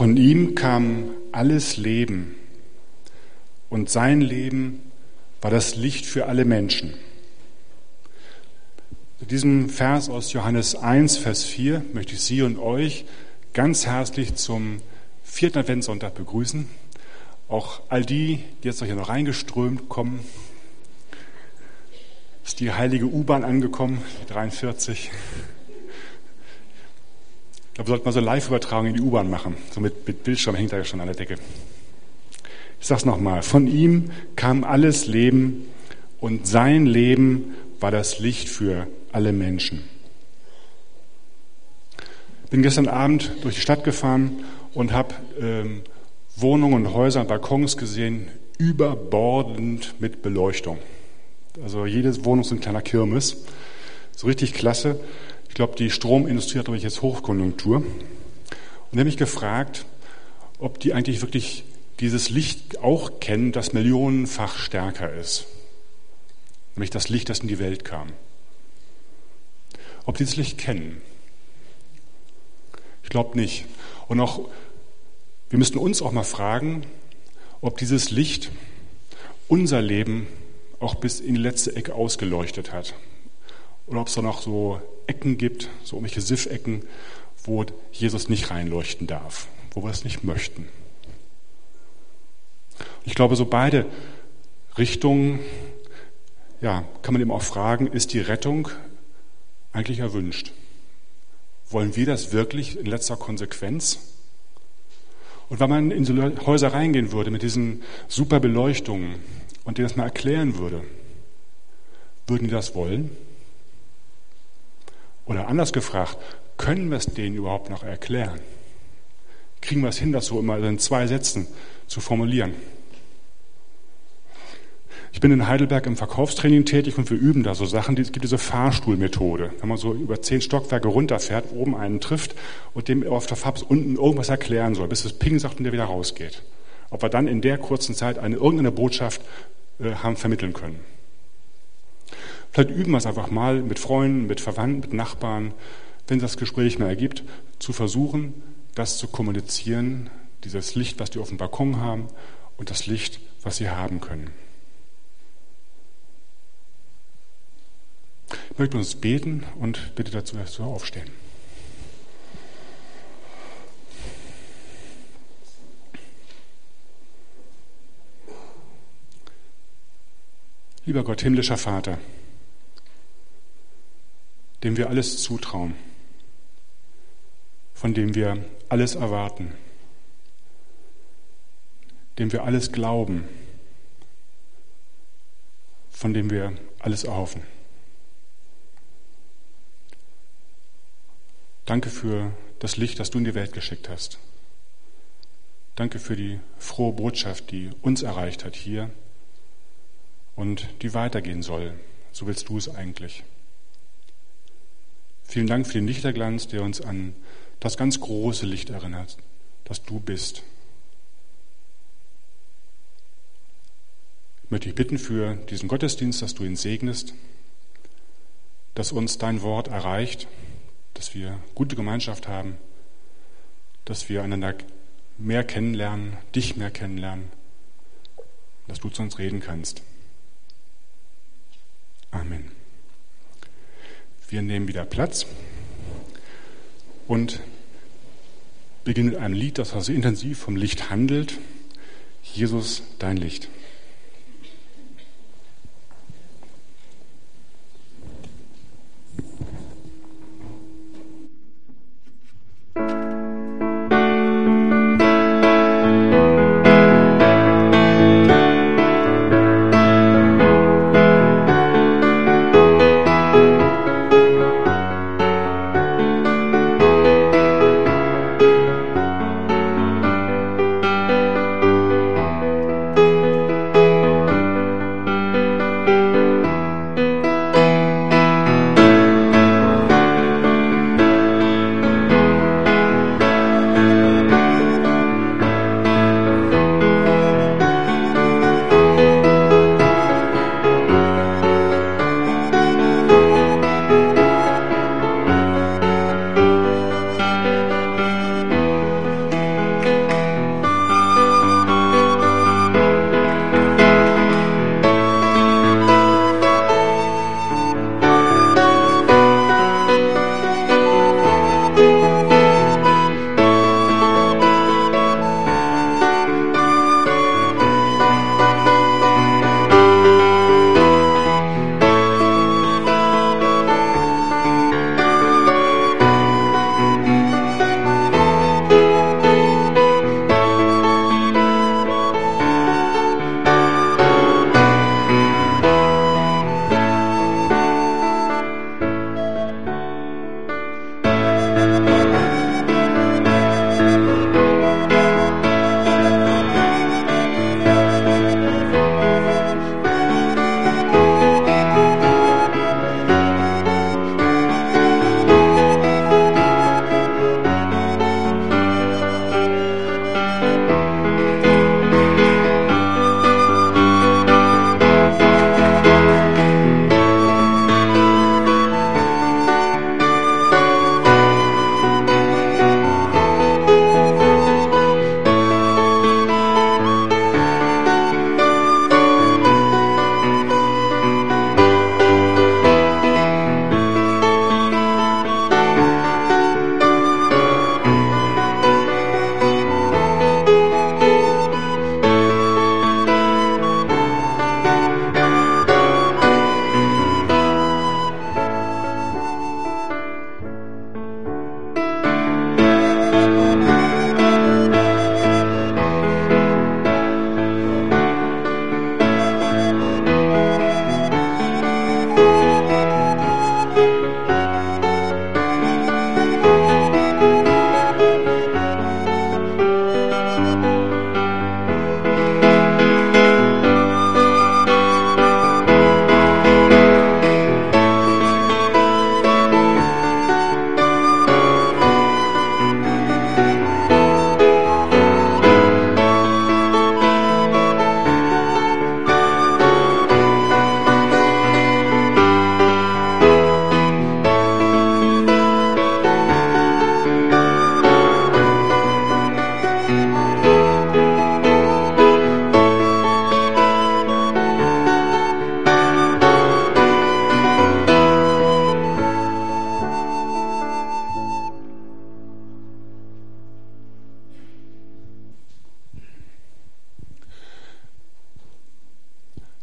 Von ihm kam alles Leben und sein Leben war das Licht für alle Menschen. Mit diesem Vers aus Johannes 1, Vers 4 möchte ich Sie und euch ganz herzlich zum 4. Adventssonntag begrüßen. Auch all die jetzt noch hier noch reingeströmt kommen. Ist die heilige U-Bahn angekommen, die 43. Ich glaube, wir sollten mal so Live-Übertragung in die U-Bahn machen. So mit Bildschirm hängt da ja schon an der Decke. Ich sage es nochmal. Von ihm kam alles Leben und sein Leben war das Licht für alle Menschen. Ich bin gestern Abend durch die Stadt gefahren und habe Wohnungen und Häuser und Balkons gesehen, überbordend mit Beleuchtung. Also jede Wohnung ist ein kleiner Kirmes. So richtig klasse. Ich glaube, die Stromindustrie hat jetzt Hochkonjunktur. Und ich habe mich gefragt, ob die eigentlich wirklich dieses Licht auch kennen, das millionenfach stärker ist. Nämlich das Licht, das in die Welt kam. Ob die das Licht kennen? Ich glaube nicht. Und auch, wir müssten uns auch mal fragen, ob dieses Licht unser Leben auch bis in die letzte Ecke ausgeleuchtet hat. Oder ob es da noch so Ecken gibt, so irgendwelche Siff-Ecken, wo Jesus nicht reinleuchten darf, wo wir es nicht möchten. Ich glaube, so beide Richtungen, ja, kann man eben auch fragen, ist die Rettung eigentlich erwünscht? Wollen wir das wirklich in letzter Konsequenz? Und wenn man in so Häuser reingehen würde mit diesen super Beleuchtungen und denen das mal erklären würde, würden die das wollen? Oder anders gefragt, können wir es denen überhaupt noch erklären? Kriegen wir es hin, das so immer in 2 Sätzen zu formulieren? Ich bin in Heidelberg im Verkaufstraining tätig und wir üben da so Sachen. Es gibt diese Fahrstuhlmethode. Wenn man so über 10 Stockwerke runterfährt, oben einen trifft und dem auf der Fahrt unten irgendwas erklären soll, bis es Ping sagt und der wieder rausgeht. Ob wir dann in der kurzen Zeit irgendeine Botschaft haben vermitteln können. Vielleicht üben wir es einfach mal mit Freunden, mit Verwandten, mit Nachbarn, wenn das Gespräch mehr ergibt, zu versuchen, das zu kommunizieren, dieses Licht, was die auf dem Balkon haben und das Licht, was sie haben können. Ich möchte uns beten und bitte dazu erst aufstehen. Lieber Gott, himmlischer Vater, dem wir alles zutrauen, von dem wir alles erwarten, dem wir alles glauben, von dem wir alles erhoffen. Danke für das Licht, das du in die Welt geschickt hast. Danke für die frohe Botschaft, die uns erreicht hat hier und die weitergehen soll. So willst du es eigentlich. Vielen Dank für den Lichterglanz, der uns an das ganz große Licht erinnert, das du bist. Ich möchte dich bitten für diesen Gottesdienst, dass du ihn segnest, dass uns dein Wort erreicht, dass wir gute Gemeinschaft haben, dass wir einander mehr kennenlernen, dich mehr kennenlernen, dass du zu uns reden kannst. Amen. Wir nehmen wieder Platz und beginnen mit einem Lied, das also intensiv vom Licht handelt. Jesus, dein Licht.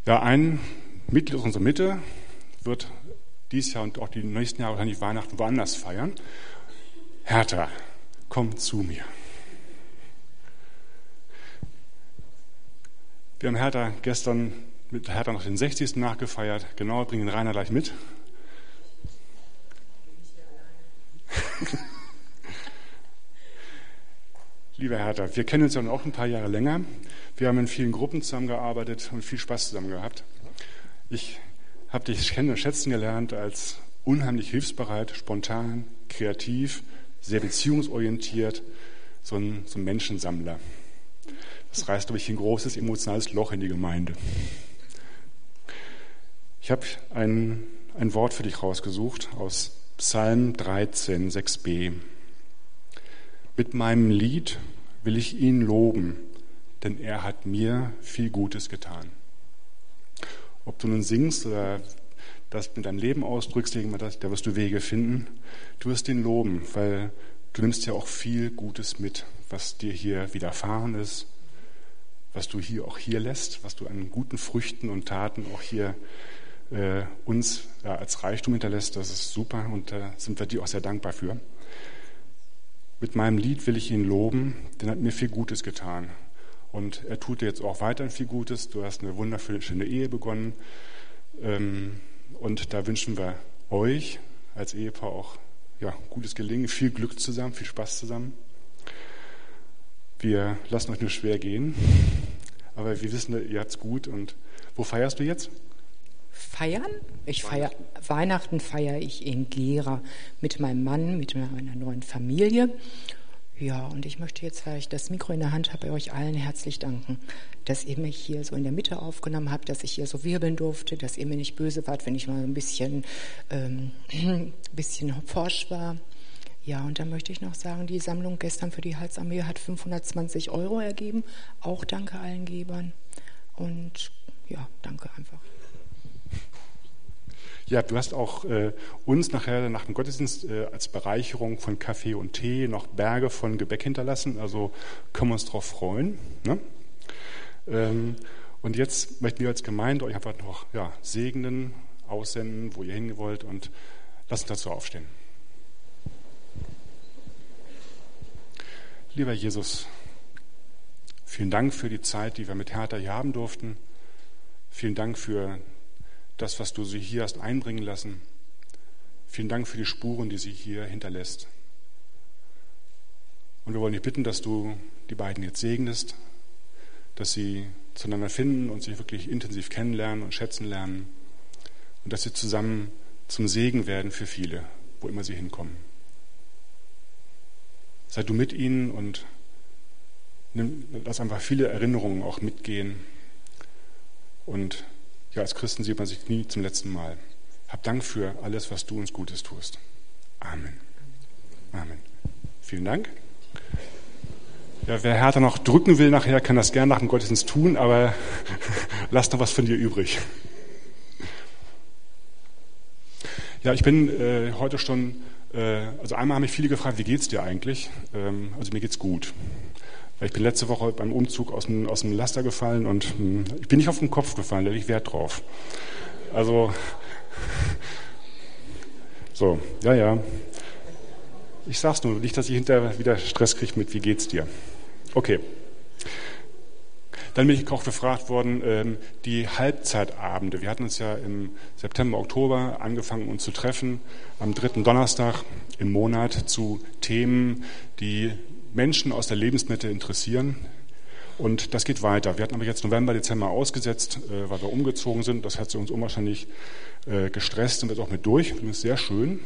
Ja, ein Mitglied aus unserer Mitte wird dieses Jahr und auch die nächsten Jahre wahrscheinlich Weihnachten woanders feiern. Hertha, komm zu mir. Wir haben Hertha gestern mit Hertha noch den 60. nachgefeiert. Genau, bringen den Rainer gleich mit. Lieber Hertha, wir kennen uns ja auch ein paar Jahre länger. Wir haben in vielen Gruppen zusammengearbeitet und viel Spaß zusammen gehabt. Ich habe dich kennen und schätzen gelernt als unheimlich hilfsbereit, spontan, kreativ, sehr beziehungsorientiert, so ein Menschensammler. Das reißt, glaube ich, ein großes emotionales Loch in die Gemeinde. Ich habe ein Wort für dich rausgesucht aus Psalm 13, 6b. Mit meinem Lied will ich ihn loben, denn er hat mir viel Gutes getan. Ob du nun singst oder das mit deinem Leben ausdrückst, da wirst du Wege finden. Du wirst ihn loben, weil du nimmst ja auch viel Gutes mit, was dir hier widerfahren ist, was du hier auch hier lässt, was du an guten Früchten und Taten auch hier uns als Reichtum hinterlässt. Das ist super und da sind wir dir auch sehr dankbar für. Mit meinem Lied will ich ihn loben, denn er hat mir viel Gutes getan. Und er tut dir jetzt auch weiterhin viel Gutes. Du hast eine wunderschöne Ehe begonnen. Und da wünschen wir euch als Ehepaar auch gutes Gelingen, viel Glück zusammen, viel Spaß zusammen. Wir lassen euch nur schwer gehen, aber wir wissen, ihr habt's gut. Und wo feierst du jetzt? Feiern? Weihnachten feiere ich in Gera mit meinem Mann, mit meiner neuen Familie. Ja, und ich möchte jetzt, weil ich das Mikro in der Hand habe, euch allen herzlich danken, dass ihr mich hier so in der Mitte aufgenommen habt, dass ich hier so wirbeln durfte, dass ihr mir nicht böse wart, wenn ich mal ein bisschen forsch war. Ja, und dann möchte ich noch sagen, die Sammlung gestern für die Heilsarmee hat 520 € ergeben. Auch danke allen Gebern. Und ja, danke einfach. Ja, du hast auch uns nachher nach dem Gottesdienst als Bereicherung von Kaffee und Tee noch Berge von Gebäck hinterlassen. Also können wir uns darauf freuen. Ne? Und jetzt möchten wir als Gemeinde euch einfach noch segnen, aussenden, wo ihr hin wollt und lasst uns dazu aufstehen. Lieber Jesus, vielen Dank für die Zeit, die wir mit Hertha hier haben durften. Vielen Dank für das, was du sie hier hast einbringen lassen. Vielen Dank für die Spuren, die sie hier hinterlässt. Und wir wollen dich bitten, dass du die beiden jetzt segnest, dass sie zueinander finden und sich wirklich intensiv kennenlernen und schätzen lernen und dass sie zusammen zum Segen werden für viele, wo immer sie hinkommen. Sei du mit ihnen und lass einfach viele Erinnerungen auch mitgehen. Und als Christen sieht man sich nie zum letzten Mal. Hab Dank für alles, was du uns Gutes tust. Amen. Amen. Vielen Dank. Ja, wer Hertha noch drücken will nachher, kann das gerne nach dem Gottesdienst tun, aber lass noch was von dir übrig. Ja, ich bin heute schon, also einmal haben mich viele gefragt, wie geht's dir eigentlich? Also mir geht's gut. Ich bin letzte Woche beim Umzug aus dem Laster gefallen und ich bin nicht auf den Kopf gefallen, da lege ich Wert drauf. Also, so, ja. Ich sag's nur, nicht, dass ich hinterher wieder Stress kriege mit, wie geht's dir? Okay. Dann bin ich auch gefragt worden, die Halbzeitabende. Wir hatten uns ja im September, Oktober angefangen, uns zu treffen, am 3. Donnerstag im Monat zu Themen, die Menschen aus der Lebensmitte interessieren. Und das geht weiter. Wir hatten aber jetzt November, Dezember ausgesetzt, weil wir umgezogen sind. Das hat uns unwahrscheinlich gestresst, sind wir jetzt auch mit durch. Das ist sehr schön.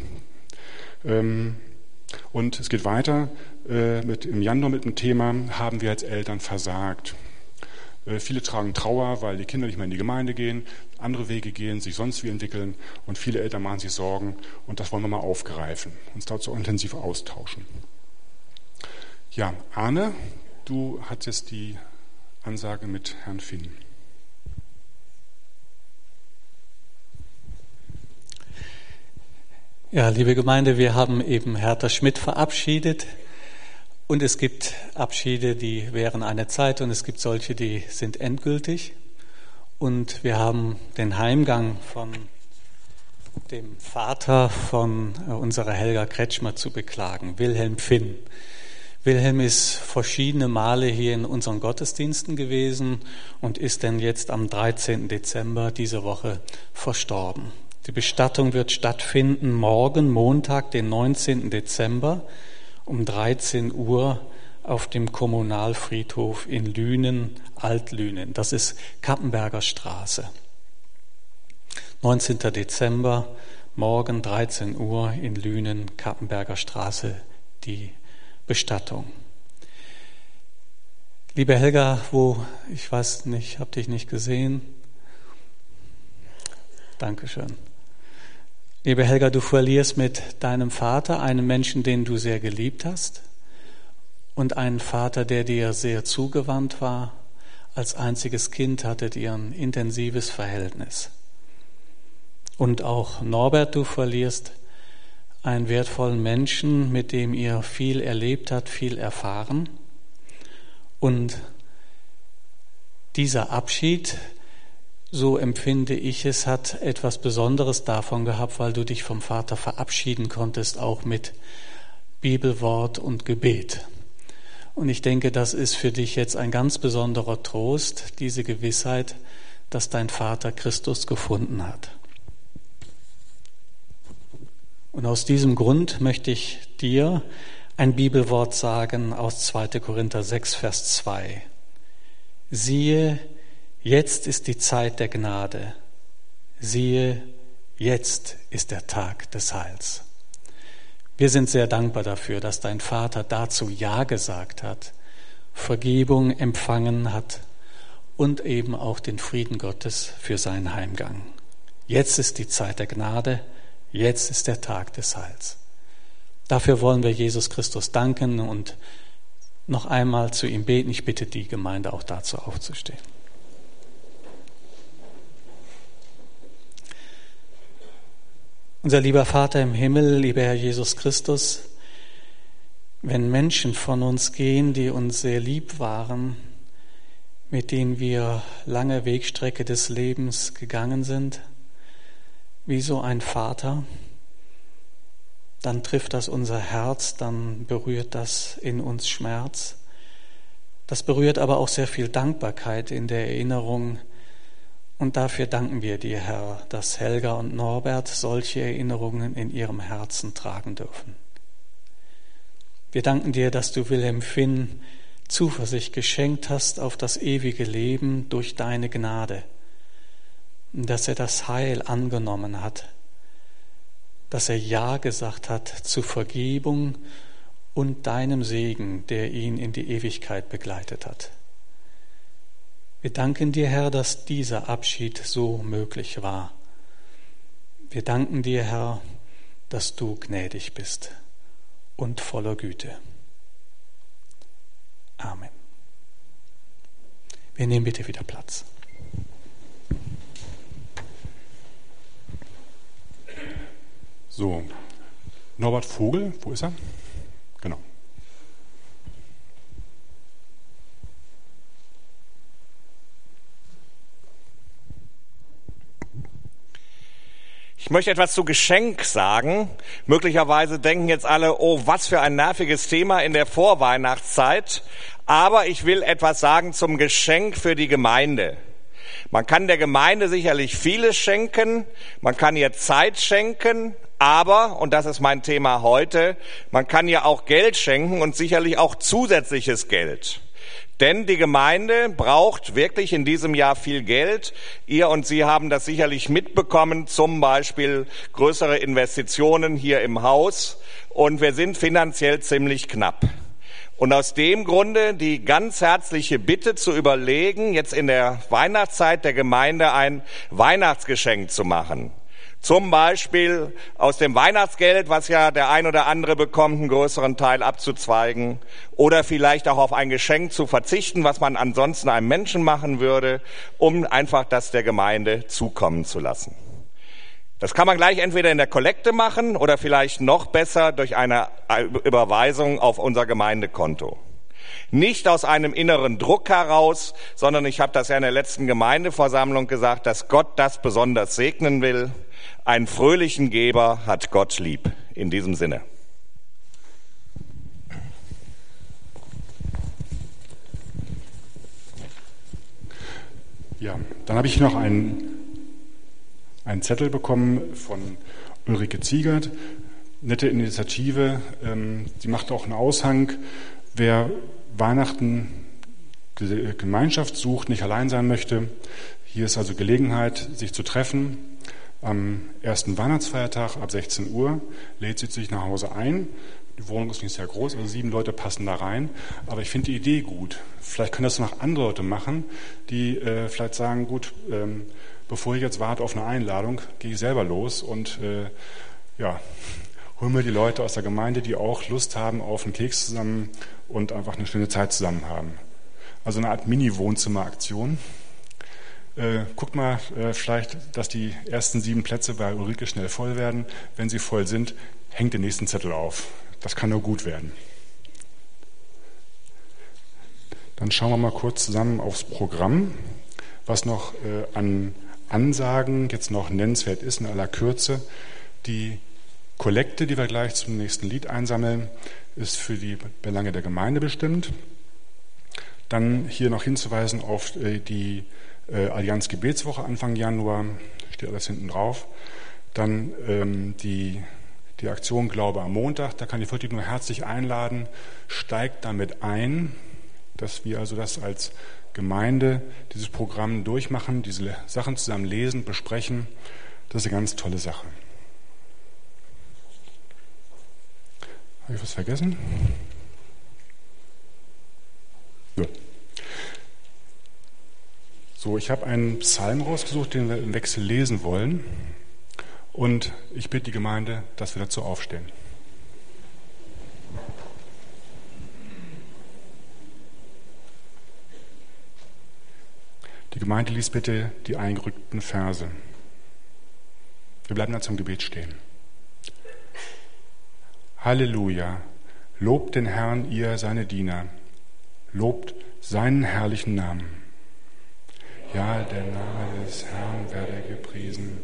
Und es geht weiter im Januar mit dem Thema, haben wir als Eltern versagt. Viele tragen Trauer, weil die Kinder nicht mehr in die Gemeinde gehen, andere Wege gehen, sich sonst wie entwickeln und viele Eltern machen sich Sorgen und das wollen wir mal aufgreifen, uns dazu intensiv austauschen. Ja, Arne, du hast jetzt die Ansage mit Herrn Finn. Ja, liebe Gemeinde, wir haben eben Hertha Schmidt verabschiedet. Und es gibt Abschiede, die währen eine Zeit und es gibt solche, die sind endgültig. Und wir haben den Heimgang von dem Vater von unserer Helga Kretschmer zu beklagen, Wilhelm Finn. Wilhelm ist verschiedene Male hier in unseren Gottesdiensten gewesen und ist denn jetzt am 13. Dezember diese Woche verstorben. Die Bestattung wird stattfinden morgen, Montag, den 19. Dezember um 13 Uhr auf dem Kommunalfriedhof in Lünen, Alt-Lünen. Das ist Kappenberger Straße. 19. Dezember, morgen 13 Uhr in Lünen, Kappenberger Straße, die Bestattung. Liebe Helga, ich weiß nicht, habe dich nicht gesehen. Dankeschön. Liebe Helga, du verlierst mit deinem Vater einen Menschen, den du sehr geliebt hast und einen Vater, der dir sehr zugewandt war. Als einziges Kind hattet ihr ein intensives Verhältnis. Und auch Norbert, du verlierst einen wertvollen Menschen, mit dem ihr viel erlebt habt, viel erfahren. Und dieser Abschied, so empfinde ich es, hat etwas Besonderes davon gehabt, weil du dich vom Vater verabschieden konntest, auch mit Bibelwort und Gebet. Und ich denke, das ist für dich jetzt ein ganz besonderer Trost, diese Gewissheit, dass dein Vater Christus gefunden hat. Und aus diesem Grund möchte ich dir ein Bibelwort sagen aus 2. Korinther 6, Vers 2. Siehe, jetzt ist die Zeit der Gnade. Siehe, jetzt ist der Tag des Heils. Wir sind sehr dankbar dafür, dass dein Vater dazu Ja gesagt hat, Vergebung empfangen hat und eben auch den Frieden Gottes für seinen Heimgang. Jetzt ist die Zeit der Gnade. Jetzt ist der Tag des Heils. Dafür wollen wir Jesus Christus danken und noch einmal zu ihm beten. Ich bitte die Gemeinde auch dazu aufzustehen. Unser lieber Vater im Himmel, lieber Herr Jesus Christus, wenn Menschen von uns gehen, die uns sehr lieb waren, mit denen wir lange Wegstrecke des Lebens gegangen sind, wie so ein Vater, dann trifft das unser Herz, dann berührt das in uns Schmerz. Das berührt aber auch sehr viel Dankbarkeit in der Erinnerung. Und dafür danken wir dir, Herr, dass Helga und Norbert solche Erinnerungen in ihrem Herzen tragen dürfen. Wir danken dir, dass du Wilhelm Finn Zuversicht geschenkt hast auf das ewige Leben durch deine Gnade. Dass er das Heil angenommen hat, dass er Ja gesagt hat zu Vergebung und deinem Segen, der ihn in die Ewigkeit begleitet hat. Wir danken dir, Herr, dass dieser Abschied so möglich war. Wir danken dir, Herr, dass du gnädig bist und voller Güte. Amen. Wir nehmen bitte wieder Platz. So, Norbert Vogel, wo ist er? Genau. Ich möchte etwas zu Geschenk sagen. Möglicherweise denken jetzt alle, oh, was für ein nerviges Thema in der Vorweihnachtszeit. Aber ich will etwas sagen zum Geschenk für die Gemeinde. Man kann der Gemeinde sicherlich vieles schenken, man kann ihr Zeit schenken, aber, und das ist mein Thema heute, man kann ihr auch Geld schenken und sicherlich auch zusätzliches Geld. Denn die Gemeinde braucht wirklich in diesem Jahr viel Geld. Ihr und Sie haben das sicherlich mitbekommen, zum Beispiel größere Investitionen hier im Haus. Und wir sind finanziell ziemlich knapp. Und aus dem Grunde die ganz herzliche Bitte zu überlegen, jetzt in der Weihnachtszeit der Gemeinde ein Weihnachtsgeschenk zu machen. Zum Beispiel aus dem Weihnachtsgeld, was ja der ein oder andere bekommt, einen größeren Teil abzuzweigen. Oder vielleicht auch auf ein Geschenk zu verzichten, was man ansonsten einem Menschen machen würde, um einfach das der Gemeinde zukommen zu lassen. Das kann man gleich entweder in der Kollekte machen oder vielleicht noch besser durch eine Überweisung auf unser Gemeindekonto. Nicht aus einem inneren Druck heraus, sondern ich habe das ja in der letzten Gemeindeversammlung gesagt, dass Gott das besonders segnen will. Einen fröhlichen Geber hat Gott lieb. In diesem Sinne. Ja, dann habe ich noch einen Zettel bekommen von Ulrike Ziegert. Nette Initiative. Sie macht auch einen Aushang. Wer Weihnachten Gemeinschaft sucht, nicht allein sein möchte, hier ist also Gelegenheit, sich zu treffen. Am ersten Weihnachtsfeiertag ab 16 Uhr lädt sie sich nach Hause ein. Die Wohnung ist nicht sehr groß, also 7 Leute passen da rein. Aber ich finde die Idee gut. Vielleicht können das noch andere Leute machen, die vielleicht sagen, gut, bevor ich jetzt warte auf eine Einladung, gehe ich selber los und holen wir die Leute aus der Gemeinde, die auch Lust haben auf einen Keks zusammen und einfach eine schöne Zeit zusammen haben. Also eine Art Mini-Wohnzimmer-Aktion. Guckt mal vielleicht, dass die ersten 7 Plätze bei Ulrike schnell voll werden. Wenn sie voll sind, hängt den nächsten Zettel auf. Das kann nur gut werden. Dann schauen wir mal kurz zusammen aufs Programm, was noch an Ansagen jetzt noch nennenswert ist in aller Kürze. Die Kollekte, die wir gleich zum nächsten Lied einsammeln, ist für die Belange der Gemeinde bestimmt. Dann hier noch hinzuweisen auf die Allianz Gebetswoche Anfang Januar, steht alles hinten drauf. Dann die Aktion Glaube am Montag, da kann ich wirklich nur herzlich einladen, steigt damit ein, dass wir also das als Gemeinde, dieses Programm durchmachen, diese Sachen zusammen lesen, besprechen. Das ist eine ganz tolle Sache. Habe ich was vergessen? Ja. So, ich habe einen Psalm rausgesucht, den wir im Wechsel lesen wollen. Und ich bitte die Gemeinde, dass wir dazu aufstehen. Die Gemeinde liest bitte die eingerückten Verse. Wir bleiben dann zum Gebet stehen. Halleluja, lobt den Herrn, ihr seine Diener, lobt seinen herrlichen Namen. Ja, der Name des Herrn werde gepriesen.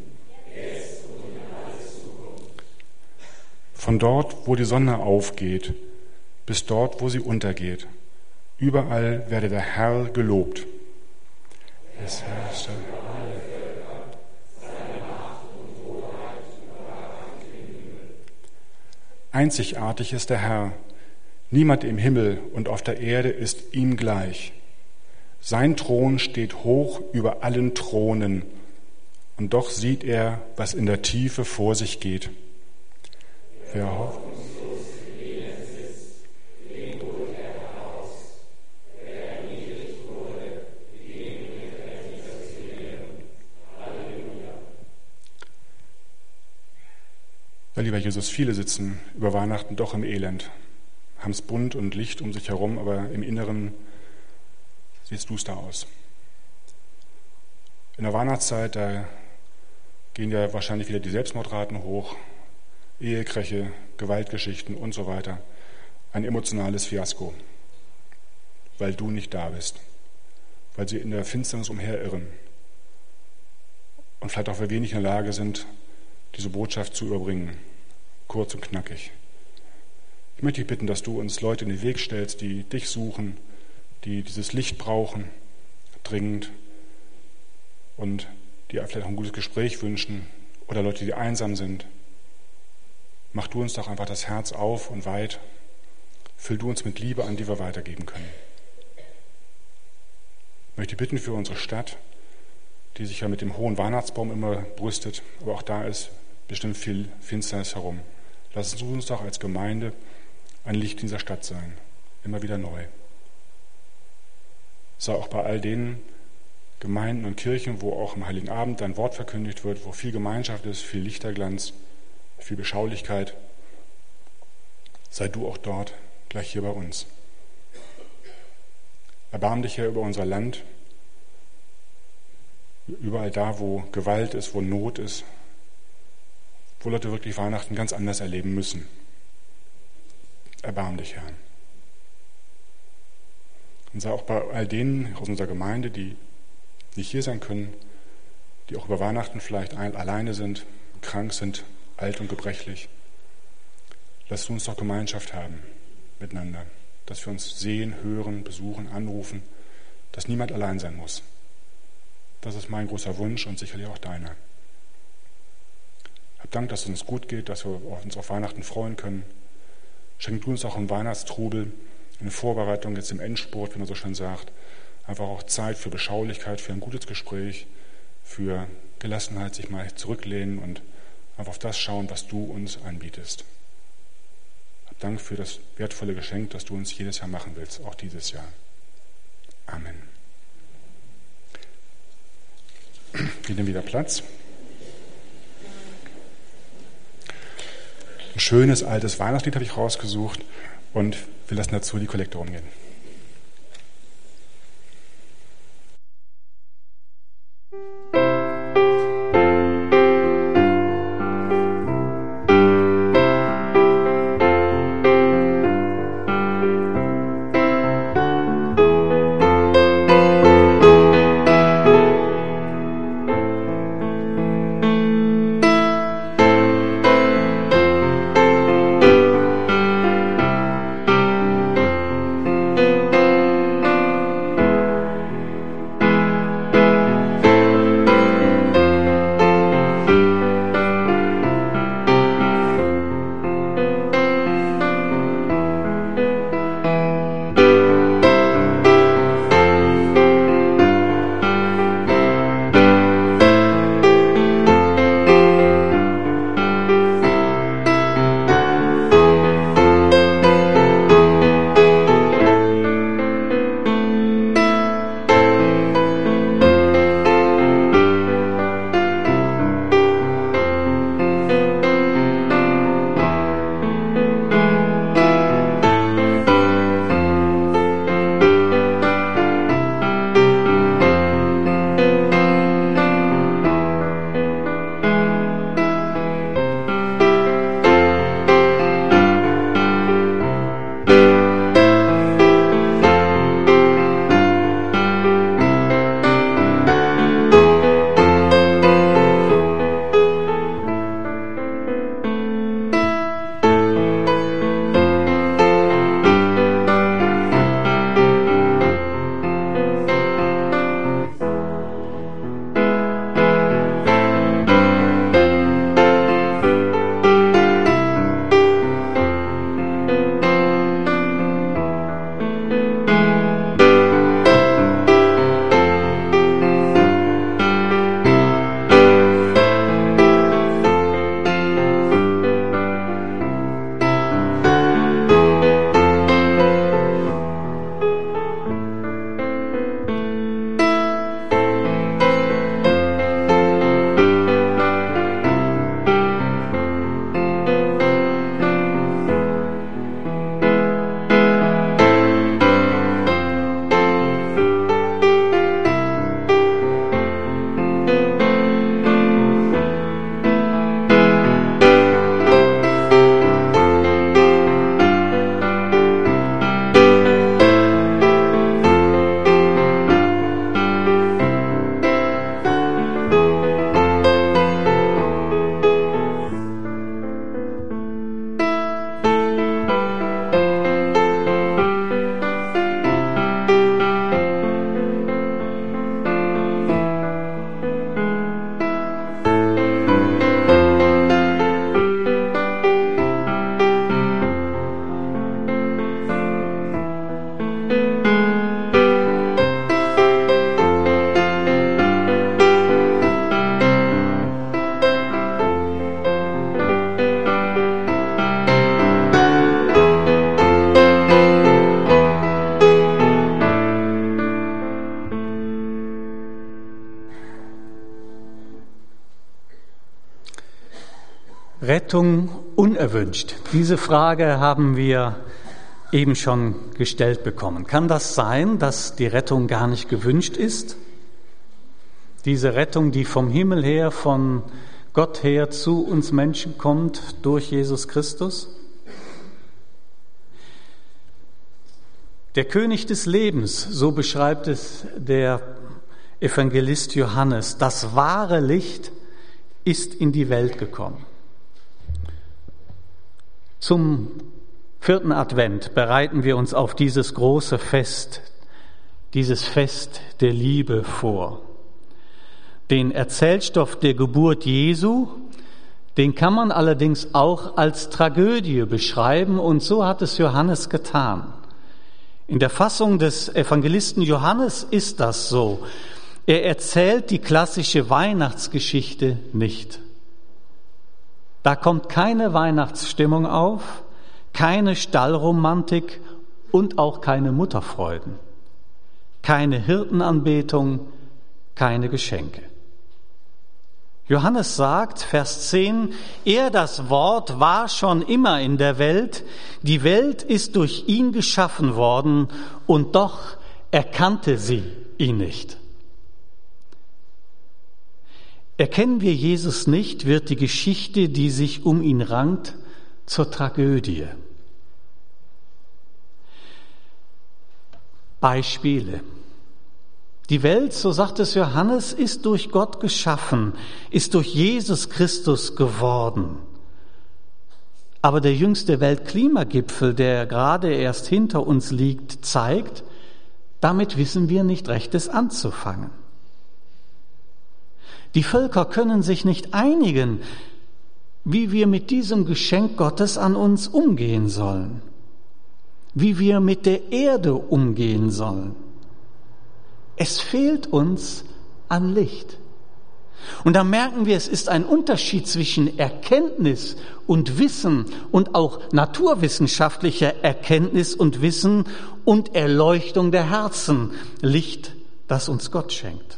Von dort, wo die Sonne aufgeht, bis dort, wo sie untergeht, überall werde der Herr gelobt. Es herrscht über alle Völker, seine Macht und Hoheit über den Himmel. Einzigartig ist der Herr, niemand im Himmel und auf der Erde ist ihm gleich. Sein Thron steht hoch über allen Thronen, und doch sieht er, was in der Tiefe vor sich geht. Wer hoffnungslos im Elend sitzt, den holt er heraus. Wer erniedrigt wurde, dem wird er wieder zu Ehren. Halleluja. Ja, lieber Jesus, viele sitzen über Weihnachten doch im Elend, haben es bunt und Licht um sich herum, aber im Inneren sieht es duster aus. In der Weihnachtszeit, da gehen ja wahrscheinlich wieder die Selbstmordraten hoch, Ehekräche, Gewaltgeschichten und so weiter. Ein emotionales Fiasko, weil du nicht da bist, weil sie in der Finsternis umherirren und vielleicht auch, weil wir nicht in der Lage sind, diese Botschaft zu überbringen, kurz und knackig. Ich möchte dich bitten, dass du uns Leute in den Weg stellst, die dich suchen, die dieses Licht brauchen, dringend, und die vielleicht auch ein gutes Gespräch wünschen, oder Leute, die einsam sind. Mach du uns doch einfach das Herz auf und weit. Füll du uns mit Liebe an, die wir weitergeben können. Ich möchte bitten für unsere Stadt, die sich ja mit dem hohen Weihnachtsbaum immer brüstet, aber auch da ist bestimmt viel Finsternis herum. Lass uns doch als Gemeinde ein Licht in dieser Stadt sein, immer wieder neu. Sei auch bei all den Gemeinden und Kirchen, wo auch am Heiligen Abend dein Wort verkündigt wird, wo viel Gemeinschaft ist, viel Lichterglanz, viel Beschaulichkeit. Sei du auch dort, gleich hier bei uns. Erbarm dich, Herr, über unser Land, überall da, wo Gewalt ist, wo Not ist, wo Leute wirklich Weihnachten ganz anders erleben müssen. Erbarm dich, Herr. Und sei auch bei all denen aus unserer Gemeinde, die nicht hier sein können, die auch über Weihnachten vielleicht alleine sind, krank sind, alt und gebrechlich. Lass uns doch Gemeinschaft haben miteinander, dass wir uns sehen, hören, besuchen, anrufen, dass niemand allein sein muss. Das ist mein großer Wunsch und sicherlich auch deiner. Hab Dank, dass es uns gut geht, dass wir uns auf Weihnachten freuen können. Schenk du uns auch im Weihnachtstrubel, in der Vorbereitung, jetzt im Endspurt, wie man so schön sagt, einfach auch Zeit für Beschaulichkeit, für ein gutes Gespräch, für Gelassenheit, sich mal zurücklehnen und einfach auf das schauen, was du uns anbietest. Hab Dank für das wertvolle Geschenk, das du uns jedes Jahr machen willst, auch dieses Jahr. Amen. Wir nehmen wieder Platz. Ein schönes, altes Weihnachtslied habe ich rausgesucht und wir lassen dazu die Kollekte rumgehen. Rettung unerwünscht. Diese Frage haben wir eben schon gestellt bekommen. Kann das sein, dass die Rettung gar nicht gewünscht ist? Diese Rettung, die vom Himmel her, von Gott her zu uns Menschen kommt durch Jesus Christus? Der König des Lebens, so beschreibt es der Evangelist Johannes, das wahre Licht ist in die Welt gekommen. Zum 4. Advent bereiten wir uns auf dieses große Fest, dieses Fest der Liebe vor. Den Erzählstoff der Geburt Jesu, den kann man allerdings auch als Tragödie beschreiben, und so hat es Johannes getan. In der Fassung des Evangelisten Johannes ist das so. Er erzählt die klassische Weihnachtsgeschichte nicht. Da kommt keine Weihnachtsstimmung auf, keine Stallromantik und auch keine Mutterfreuden, keine Hirtenanbetung, keine Geschenke. Johannes sagt, Vers 10, er, das Wort, war schon immer in der Welt, die Welt ist durch ihn geschaffen worden und doch erkannte sie ihn nicht. Erkennen wir Jesus nicht, wird die Geschichte, die sich um ihn rankt, zur Tragödie. Beispiele. Die Welt, so sagt es Johannes, ist durch Gott geschaffen, ist durch Jesus Christus geworden. Aber der jüngste Weltklimagipfel, der gerade erst hinter uns liegt, zeigt, damit wissen wir nicht Rechtes anzufangen. Die Völker können sich nicht einigen, wie wir mit diesem Geschenk Gottes an uns umgehen sollen, wie wir mit der Erde umgehen sollen. Es fehlt uns an Licht. Und da merken wir, es ist ein Unterschied zwischen Erkenntnis und Wissen und auch naturwissenschaftlicher Erkenntnis und Wissen und Erleuchtung der Herzen, Licht, das uns Gott schenkt.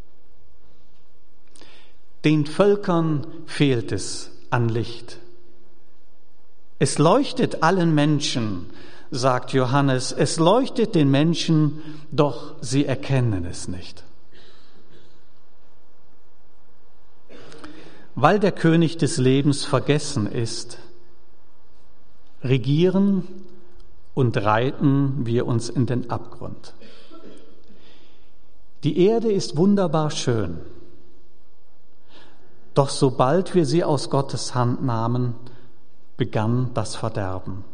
Den Völkern fehlt es an Licht. Es leuchtet allen Menschen, sagt Johannes, es leuchtet den Menschen, doch sie erkennen es nicht. Weil der König des Lebens vergessen ist, regieren und reiten wir uns in den Abgrund. Die Erde ist wunderbar schön, doch sobald wir sie aus Gottes Hand nahmen, begann das Verderben.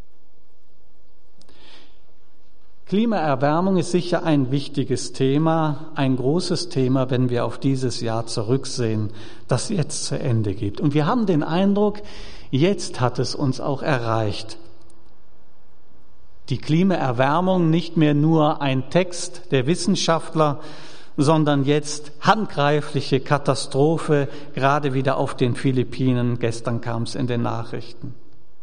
Klimaerwärmung ist sicher ein wichtiges Thema, ein großes Thema, wenn wir auf dieses Jahr zurücksehen, das jetzt zu Ende geht. Und wir haben den Eindruck, jetzt hat es uns auch erreicht. Die Klimaerwärmung nicht mehr nur ein Text der Wissenschaftler, sondern jetzt handgreifliche Katastrophe, gerade wieder auf den Philippinen. Gestern kam es in den Nachrichten.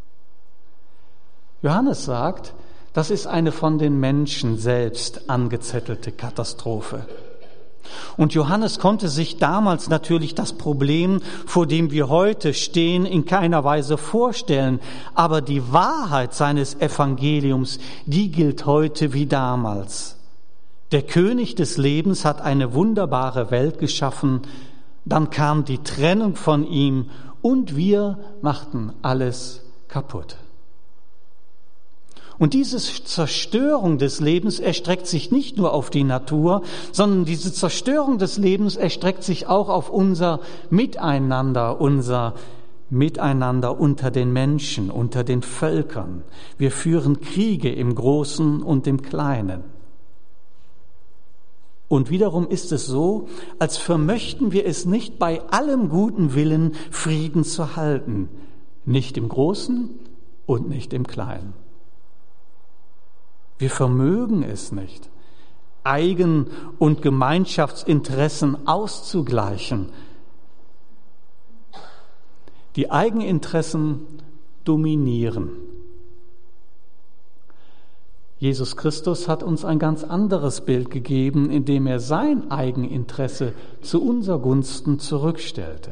Johannes sagt, das ist eine von den Menschen selbst angezettelte Katastrophe. Und Johannes konnte sich damals natürlich das Problem, vor dem wir heute stehen, in keiner Weise vorstellen. Aber die Wahrheit seines Evangeliums, die gilt heute wie damals. Der König des Lebens hat eine wunderbare Welt geschaffen, dann kam die Trennung von ihm und wir machten alles kaputt. Und diese Zerstörung des Lebens erstreckt sich nicht nur auf die Natur, sondern diese Zerstörung des Lebens erstreckt sich auch auf unser Miteinander unter den Menschen, unter den Völkern. Wir führen Kriege im Großen und im Kleinen. Und wiederum ist es so, als vermöchten wir es nicht bei allem guten Willen, Frieden zu halten. Nicht im Großen und nicht im Kleinen. Wir vermögen es nicht, Eigen- und Gemeinschaftsinteressen auszugleichen. Die Eigeninteressen dominieren. Jesus Christus hat uns ein ganz anderes Bild gegeben, indem er sein Eigeninteresse zu unser Gunsten zurückstellte.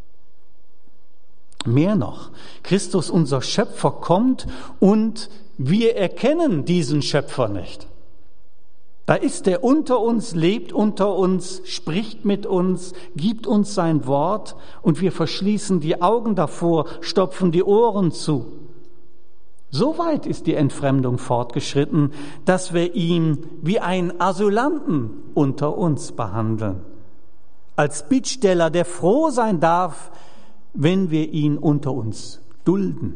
Mehr noch, Christus, unser Schöpfer, kommt und wir erkennen diesen Schöpfer nicht. Da ist er unter uns, lebt unter uns, spricht mit uns, gibt uns sein Wort und wir verschließen die Augen davor, stopfen die Ohren zu. So weit ist die Entfremdung fortgeschritten, dass wir ihn wie einen Asylanten unter uns behandeln. Als Bittsteller, der froh sein darf, wenn wir ihn unter uns dulden.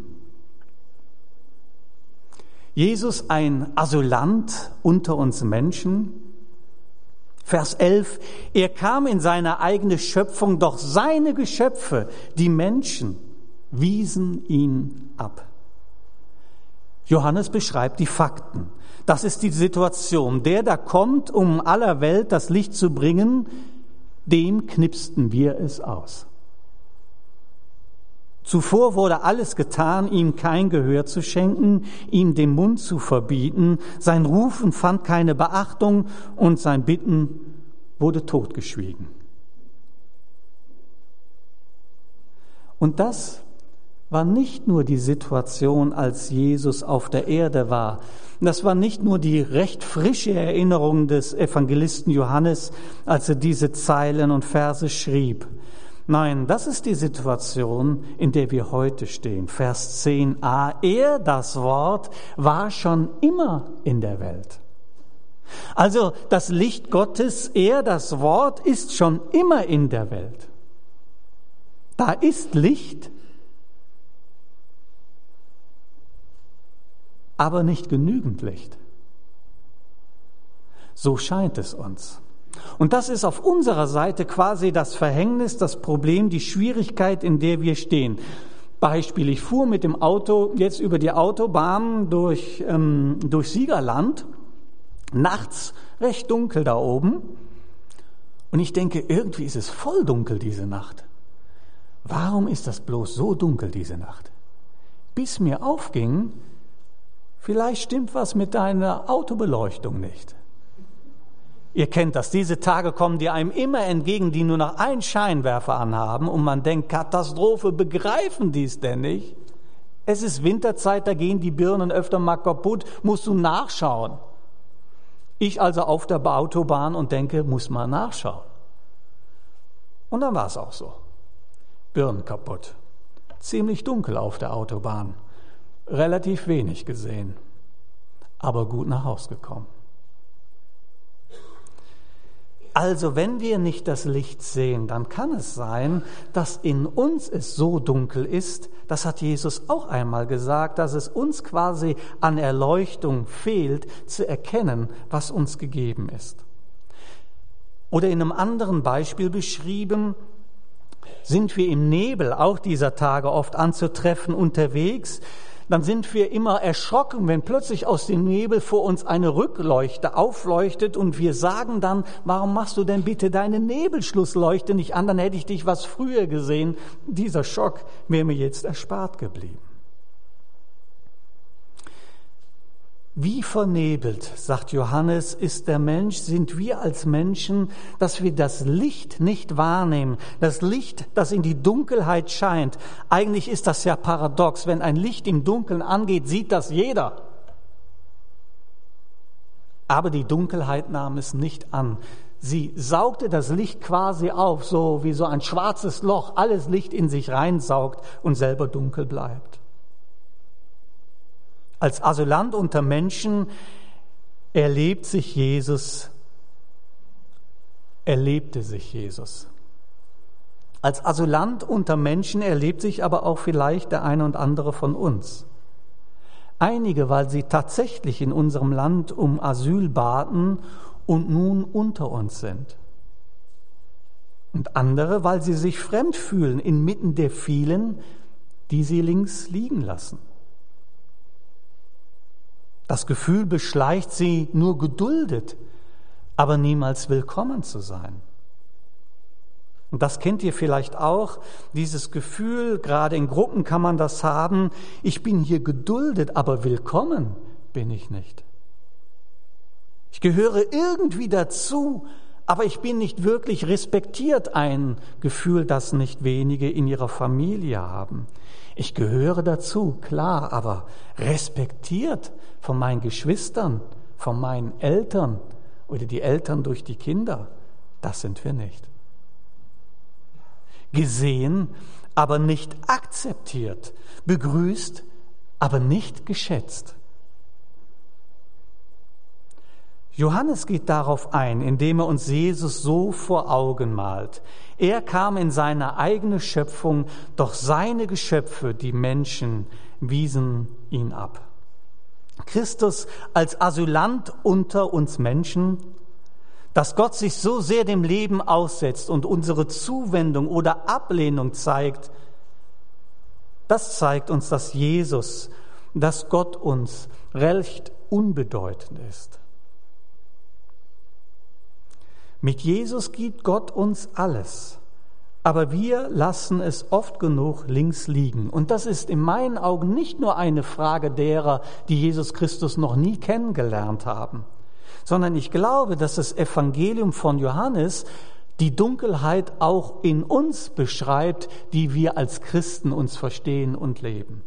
Jesus ein Asylant unter uns Menschen. Vers 11, er kam in seine eigene Schöpfung, doch seine Geschöpfe, die Menschen, wiesen ihn ab. Johannes beschreibt die Fakten. Das ist die Situation. Der da kommt, um aller Welt das Licht zu bringen, dem knipsten wir es aus. Zuvor wurde alles getan, ihm kein Gehör zu schenken, ihm den Mund zu verbieten. Sein Rufen fand keine Beachtung und sein Bitten wurde totgeschwiegen. Und das war nicht nur die Situation, als Jesus auf der Erde war. Das war nicht nur die recht frische Erinnerung des Evangelisten Johannes, als er diese Zeilen und Verse schrieb. Nein, das ist die Situation, in der wir heute stehen. Vers 10a, er, das Wort, war schon immer in der Welt. Also das Licht Gottes, er, das Wort, ist schon immer in der Welt. Da ist Licht, aber nicht genügend Licht. So scheint es uns. Und das ist auf unserer Seite quasi das Verhängnis, das Problem, die Schwierigkeit, in der wir stehen. Beispiel, ich fuhr mit dem Auto jetzt über die Autobahn durch Siegerland, nachts recht dunkel da oben. Und ich denke, irgendwie ist es voll dunkel diese Nacht. Warum ist das bloß so dunkel diese Nacht? Bis mir aufging, vielleicht stimmt was mit deiner Autobeleuchtung nicht. Ihr kennt das, diese Tage kommen die einem immer entgegen, die nur noch einen Scheinwerfer anhaben und man denkt, Katastrophe, begreifen die es denn nicht? Es ist Winterzeit, da gehen die Birnen öfter mal kaputt, musst du nachschauen. Ich also auf der Autobahn und denke, muss mal nachschauen. Und dann war es auch so. Birnen kaputt. Ziemlich dunkel auf der Autobahn. Relativ wenig gesehen, aber gut nach Haus gekommen. Also wenn wir nicht das Licht sehen, dann kann es sein, dass in uns es so dunkel ist, das hat Jesus auch einmal gesagt, dass es uns quasi an Erleuchtung fehlt, zu erkennen, was uns gegeben ist. Oder in einem anderen Beispiel beschrieben, sind wir im Nebel auch dieser Tage oft anzutreffen unterwegs, dann sind wir immer erschrocken, wenn plötzlich aus dem Nebel vor uns eine Rückleuchte aufleuchtet und wir sagen dann, warum machst du denn bitte deine Nebelschlussleuchte nicht an, dann hätte ich dich was früher gesehen. Dieser Schock wäre mir jetzt erspart geblieben. Wie vernebelt, sagt Johannes, ist der Mensch, sind wir als Menschen, dass wir das Licht nicht wahrnehmen. Das Licht, das in die Dunkelheit scheint. Eigentlich ist das ja paradox. Wenn ein Licht im Dunkeln angeht, sieht das jeder. Aber die Dunkelheit nahm es nicht an. Sie saugte das Licht quasi auf, so wie so ein schwarzes Loch, alles Licht in sich reinsaugt und selber dunkel bleibt. Als Asylant unter Menschen erlebte sich Jesus. Als Asylant unter Menschen erlebt sich aber auch vielleicht der eine und andere von uns. Einige, weil sie tatsächlich in unserem Land um Asyl baten und nun unter uns sind. Und andere, weil sie sich fremd fühlen inmitten der vielen, die sie links liegen lassen. Das Gefühl beschleicht sie, nur geduldet, aber niemals willkommen zu sein. Und das kennt ihr vielleicht auch, dieses Gefühl, gerade in Gruppen kann man das haben, ich bin hier geduldet, aber willkommen bin ich nicht. Ich gehöre irgendwie dazu, aber ich bin nicht wirklich respektiert, ein Gefühl, das nicht wenige in ihrer Familie haben. Ich gehöre dazu, klar, aber respektiert von meinen Geschwistern, von meinen Eltern oder die Eltern durch die Kinder, das sind wir nicht. Gesehen, aber nicht akzeptiert, begrüßt, aber nicht geschätzt. Johannes geht darauf ein, indem er uns Jesus so vor Augen malt. Er kam in seine eigene Schöpfung, doch seine Geschöpfe, die Menschen, wiesen ihn ab. Christus als Asylant unter uns Menschen, dass Gott sich so sehr dem Leben aussetzt und unsere Zuwendung oder Ablehnung zeigt, das zeigt uns, dass Jesus, dass Gott uns recht unbedeutend ist. Mit Jesus gibt Gott uns alles, aber wir lassen es oft genug links liegen. Und das ist in meinen Augen nicht nur eine Frage derer, die Jesus Christus noch nie kennengelernt haben, sondern ich glaube, dass das Evangelium von Johannes die Dunkelheit auch in uns beschreibt, die wir als Christen uns verstehen und leben.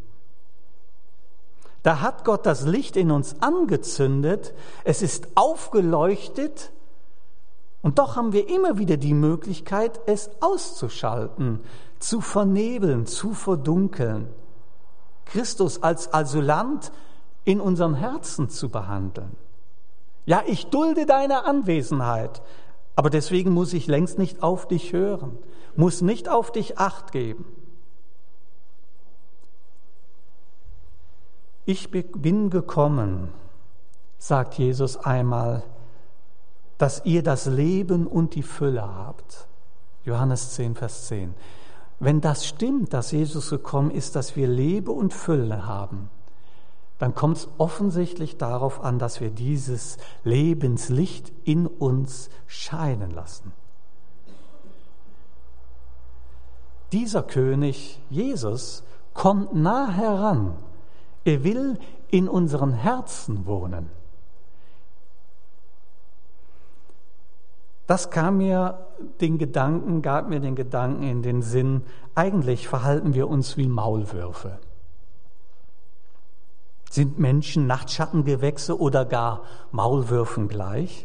Da hat Gott das Licht in uns angezündet, es ist aufgeleuchtet, und doch haben wir immer wieder die Möglichkeit, es auszuschalten, zu vernebeln, zu verdunkeln. Christus als Asylant in unserem Herzen zu behandeln. Ja, ich dulde deine Anwesenheit, aber deswegen muss ich längst nicht auf dich hören, muss nicht auf dich Acht geben. Ich bin gekommen, sagt Jesus einmal, dass ihr das Leben und die Fülle habt. Johannes 10, Vers 10. Wenn das stimmt, dass Jesus gekommen ist, dass wir Leben und Fülle haben, dann kommt es offensichtlich darauf an, dass wir dieses Lebenslicht in uns scheinen lassen. Dieser König, Jesus, kommt nah heran. Er will in unseren Herzen wohnen. Das gab mir den Gedanken in den Sinn, eigentlich verhalten wir uns wie Maulwürfe. Sind Menschen Nachtschattengewächse oder gar Maulwürfen gleich?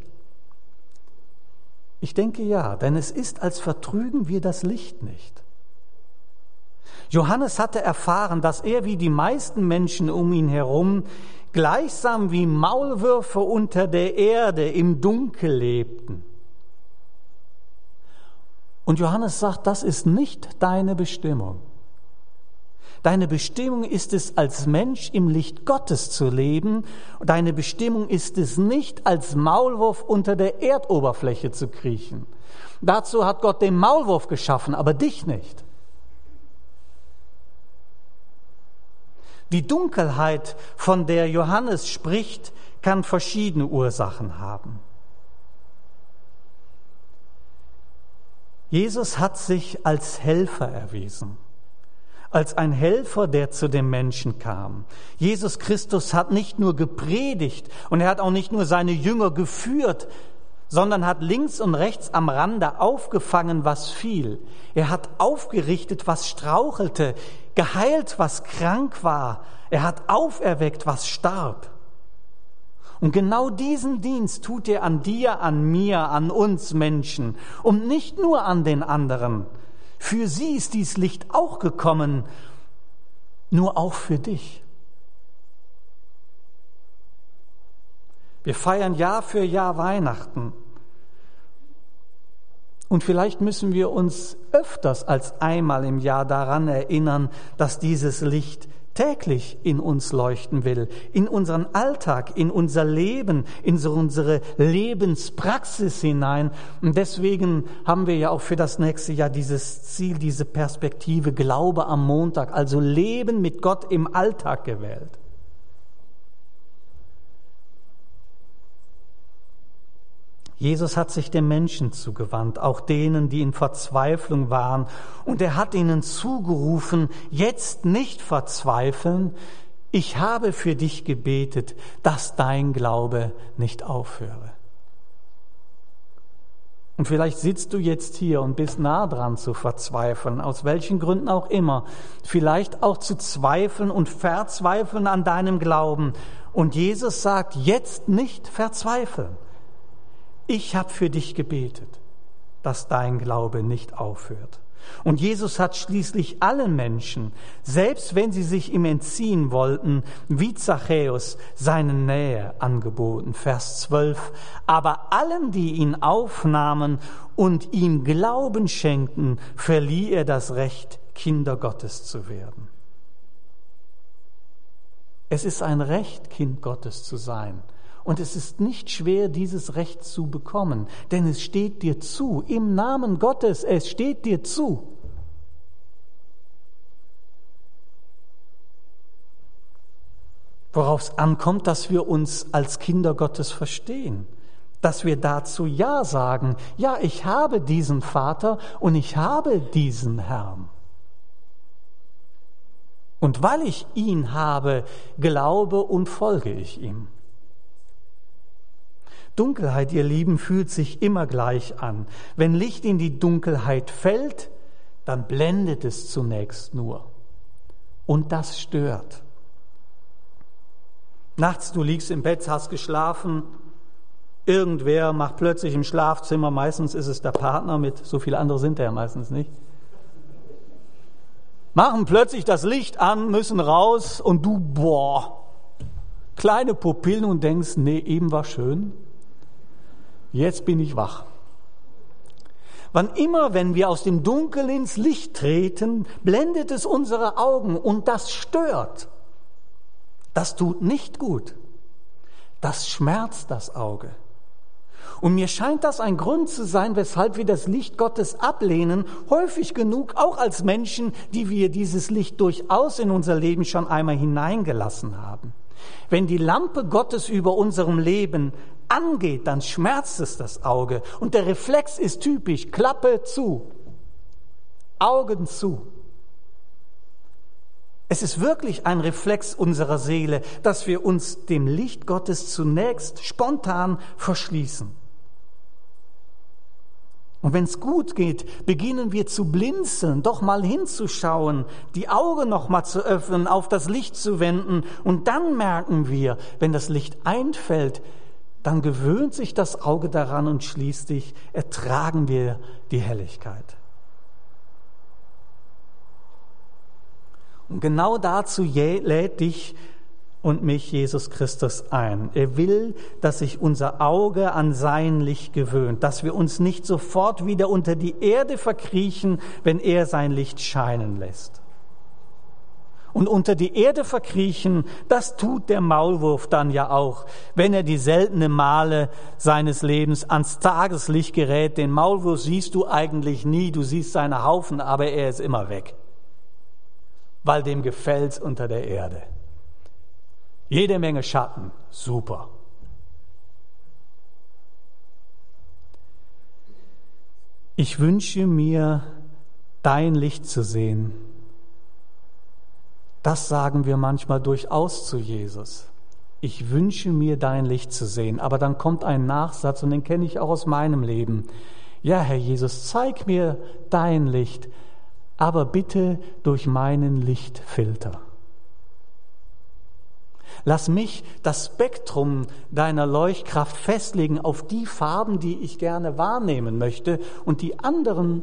Ich denke ja, denn es ist, als vertrügen wir das Licht nicht. Johannes hatte erfahren, dass er wie die meisten Menschen um ihn herum gleichsam wie Maulwürfe unter der Erde im Dunkel lebten. Und Johannes sagt, das ist nicht deine Bestimmung. Deine Bestimmung ist es, als Mensch im Licht Gottes zu leben. Deine Bestimmung ist es nicht, als Maulwurf unter der Erdoberfläche zu kriechen. Dazu hat Gott den Maulwurf geschaffen, aber dich nicht. Die Dunkelheit, von der Johannes spricht, kann verschiedene Ursachen haben. Jesus hat sich als Helfer erwiesen, als ein Helfer, der zu den Menschen kam. Jesus Christus hat nicht nur gepredigt und er hat auch nicht nur seine Jünger geführt, sondern hat links und rechts am Rande aufgefangen, was fiel. Er hat aufgerichtet, was strauchelte, geheilt, was krank war. Er hat auferweckt, was starb. Und genau diesen Dienst tut er an dir, an mir, an uns Menschen und nicht nur an den anderen. Für sie ist dies Licht auch gekommen, nur auch für dich. Wir feiern Jahr für Jahr Weihnachten. Und vielleicht müssen wir uns öfters als einmal im Jahr daran erinnern, dass dieses Licht täglich in uns leuchten will, in unseren Alltag, in unser Leben, in unsere Lebenspraxis hinein. Und deswegen haben wir ja auch für das nächste Jahr dieses Ziel, diese Perspektive Glaube am Montag, also Leben mit Gott im Alltag gewählt. Jesus hat sich den Menschen zugewandt, auch denen, die in Verzweiflung waren. Und er hat ihnen zugerufen, jetzt nicht verzweifeln. Ich habe für dich gebetet, dass dein Glaube nicht aufhöre. Und vielleicht sitzt du jetzt hier und bist nah dran zu verzweifeln, aus welchen Gründen auch immer. Vielleicht auch zu zweifeln und verzweifeln an deinem Glauben. Und Jesus sagt, jetzt nicht verzweifeln. Ich habe für dich gebetet, dass dein Glaube nicht aufhört. Und Jesus hat schließlich allen Menschen, selbst wenn sie sich ihm entziehen wollten, wie Zachäus, seine Nähe angeboten. Vers 12. Aber allen, die ihn aufnahmen und ihm Glauben schenkten, verlieh er das Recht, Kinder Gottes zu werden. Es ist ein Recht, Kind Gottes zu sein. Und es ist nicht schwer, dieses Recht zu bekommen, denn es steht dir zu, im Namen Gottes, es steht dir zu. Worauf es ankommt, dass wir uns als Kinder Gottes verstehen, dass wir dazu Ja sagen, ja, ich habe diesen Vater und ich habe diesen Herrn. Und weil ich ihn habe, glaube und folge ich ihm. Dunkelheit, ihr Lieben, fühlt sich immer gleich an. Wenn Licht in die Dunkelheit fällt, dann blendet es zunächst nur. Und das stört. Nachts, du liegst im Bett, hast geschlafen, irgendwer macht plötzlich im Schlafzimmer, meistens ist es der Partner mit, so viele andere sind ja meistens nicht, machen plötzlich das Licht an, müssen raus und du, kleine Pupillen und denkst, nee, eben war schön. Jetzt bin ich wach. Wann immer, wenn wir aus dem Dunkel ins Licht treten, blendet es unsere Augen und das stört. Das tut nicht gut. Das schmerzt das Auge. Und mir scheint das ein Grund zu sein, weshalb wir das Licht Gottes ablehnen, häufig genug auch als Menschen, die wir dieses Licht durchaus in unser Leben schon einmal hineingelassen haben. Wenn die Lampe Gottes über unserem Leben angeht, dann schmerzt es das Auge. Und der Reflex ist typisch, Klappe zu, Augen zu. Es ist wirklich ein Reflex unserer Seele, dass wir uns dem Licht Gottes zunächst spontan verschließen. Und wenn es gut geht, beginnen wir zu blinzeln, doch mal hinzuschauen, die Augen noch mal zu öffnen, auf das Licht zu wenden. Und dann merken wir, wenn das Licht einfällt, dann gewöhnt sich das Auge daran und schließlich ertragen wir die Helligkeit. Und genau dazu lädt dich und mich Jesus Christus ein. Er will, dass sich unser Auge an sein Licht gewöhnt, dass wir uns nicht sofort wieder unter die Erde verkriechen, wenn er sein Licht scheinen lässt. Und unter die Erde verkriechen, das tut der Maulwurf dann ja auch, wenn er die seltenen Male seines Lebens ans Tageslicht gerät. Den Maulwurf siehst du eigentlich nie, du siehst seine Haufen, aber er ist immer weg, weil dem gefällt's unter der Erde. Jede Menge Schatten, super. Ich wünsche mir, dein Licht zu sehen. Das sagen wir manchmal durchaus zu Jesus. Ich wünsche mir, dein Licht zu sehen. Aber dann kommt ein Nachsatz, und den kenne ich auch aus meinem Leben. Ja, Herr Jesus, zeig mir dein Licht, aber bitte durch meinen Lichtfilter. Lass mich das Spektrum deiner Leuchtkraft festlegen auf die Farben, die ich gerne wahrnehmen möchte, und die anderen.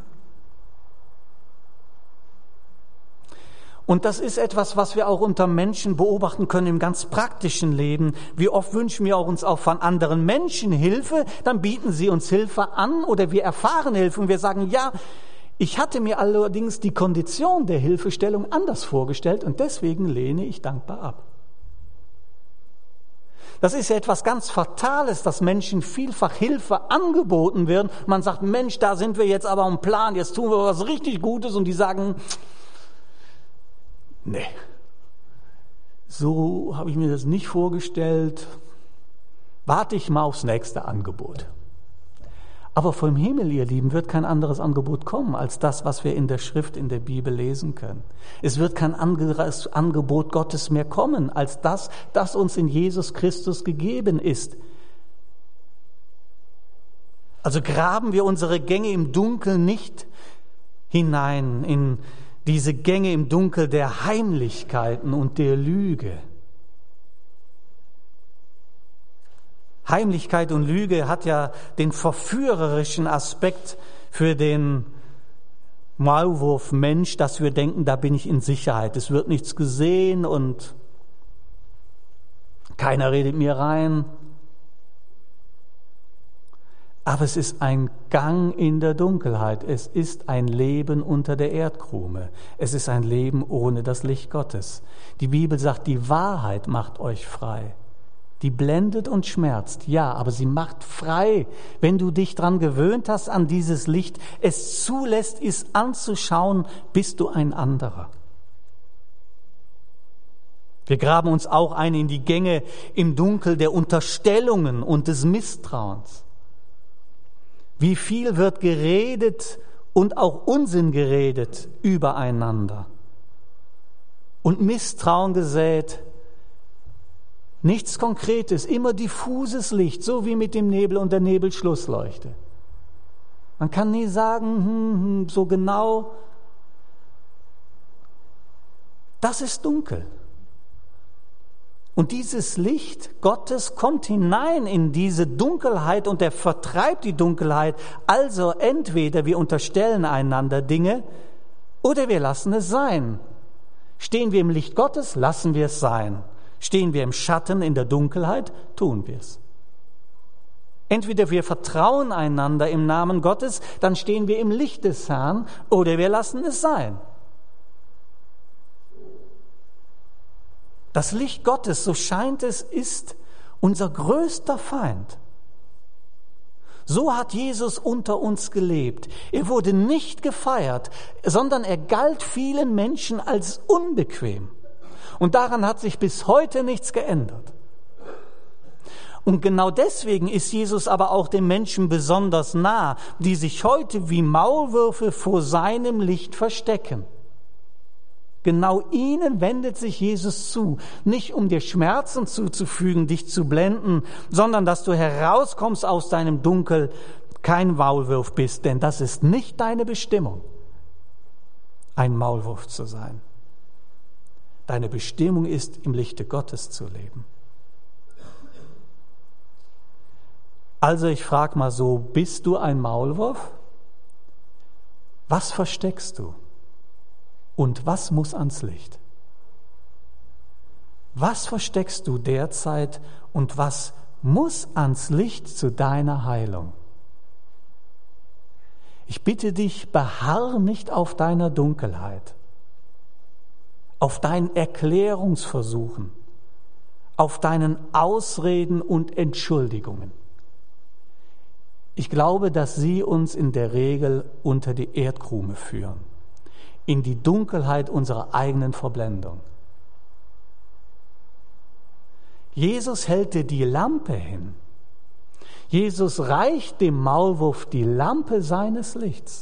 Und das ist etwas, was wir auch unter Menschen beobachten können im ganz praktischen Leben. Wie oft wünschen wir uns auch von anderen Menschen Hilfe, dann bieten sie uns Hilfe an oder wir erfahren Hilfe und wir sagen, ja, ich hatte mir allerdings die Kondition der Hilfestellung anders vorgestellt und deswegen lehne ich dankbar ab. Das ist ja etwas ganz Fatales, dass Menschen vielfach Hilfe angeboten werden. Man sagt, Mensch, da sind wir jetzt aber am Plan, jetzt tun wir was richtig Gutes, und die sagen, nee, so habe ich mir das nicht vorgestellt, warte ich mal aufs nächste Angebot. Aber vom Himmel, ihr Lieben, wird kein anderes Angebot kommen als das, was wir in der Schrift, in der Bibel lesen können. Es wird kein anderes Angebot Gottes mehr kommen als das, das uns in Jesus Christus gegeben ist. Also graben wir unsere Gänge im Dunkel nicht hinein in diese Gänge im Dunkel der Heimlichkeiten und der Lüge. Heimlichkeit und Lüge hat ja den verführerischen Aspekt für den Maulwurf-Mensch, dass wir denken, da bin ich in Sicherheit. Es wird nichts gesehen und keiner redet mir rein. Aber es ist ein Gang in der Dunkelheit. Es ist ein Leben unter der Erdkrume. Es ist ein Leben ohne das Licht Gottes. Die Bibel sagt, die Wahrheit macht euch frei. Die blendet und schmerzt, ja, aber sie macht frei. Wenn du dich dran gewöhnt hast an dieses Licht, es zulässt, es anzuschauen, bist du ein anderer. Wir graben uns auch ein in die Gänge im Dunkel der Unterstellungen und des Misstrauens. Wie viel wird geredet und auch Unsinn geredet übereinander und Misstrauen gesät. Nichts Konkretes, immer diffuses Licht, so wie mit dem Nebel und der Nebelschlussleuchte. Man kann nie sagen, so genau. Das ist dunkel. Und dieses Licht Gottes kommt hinein in diese Dunkelheit und er vertreibt die Dunkelheit. Also entweder wir unterstellen einander Dinge oder wir lassen es sein. Stehen wir im Licht Gottes, lassen wir es sein. Stehen wir im Schatten, in der Dunkelheit, tun wir es. Entweder wir vertrauen einander im Namen Gottes, dann stehen wir im Licht des Herrn, oder wir lassen es sein. Das Licht Gottes, so scheint es, ist unser größter Feind. So hat Jesus unter uns gelebt. Er wurde nicht gefeiert, sondern er galt vielen Menschen als unbequem. Und daran hat sich bis heute nichts geändert. Und genau deswegen ist Jesus aber auch den Menschen besonders nah, die sich heute wie Maulwürfe vor seinem Licht verstecken. Genau ihnen wendet sich Jesus zu, nicht um dir Schmerzen zuzufügen, dich zu blenden, sondern dass du herauskommst aus deinem Dunkel, kein Maulwurf bist, denn das ist nicht deine Bestimmung, ein Maulwurf zu sein. Deine Bestimmung ist, im Lichte Gottes zu leben. Also ich frage mal so, bist du ein Maulwurf? Was versteckst du? Und was muss ans Licht? Was versteckst du derzeit und was muss ans Licht zu deiner Heilung? Ich bitte dich, beharr nicht auf deiner Dunkelheit, auf deinen Erklärungsversuchen, auf deinen Ausreden und Entschuldigungen. Ich glaube, dass sie uns in der Regel unter die Erdkrume führen, in die Dunkelheit unserer eigenen Verblendung. Jesus hält dir die Lampe hin. Jesus reicht dem Maulwurf die Lampe seines Lichts.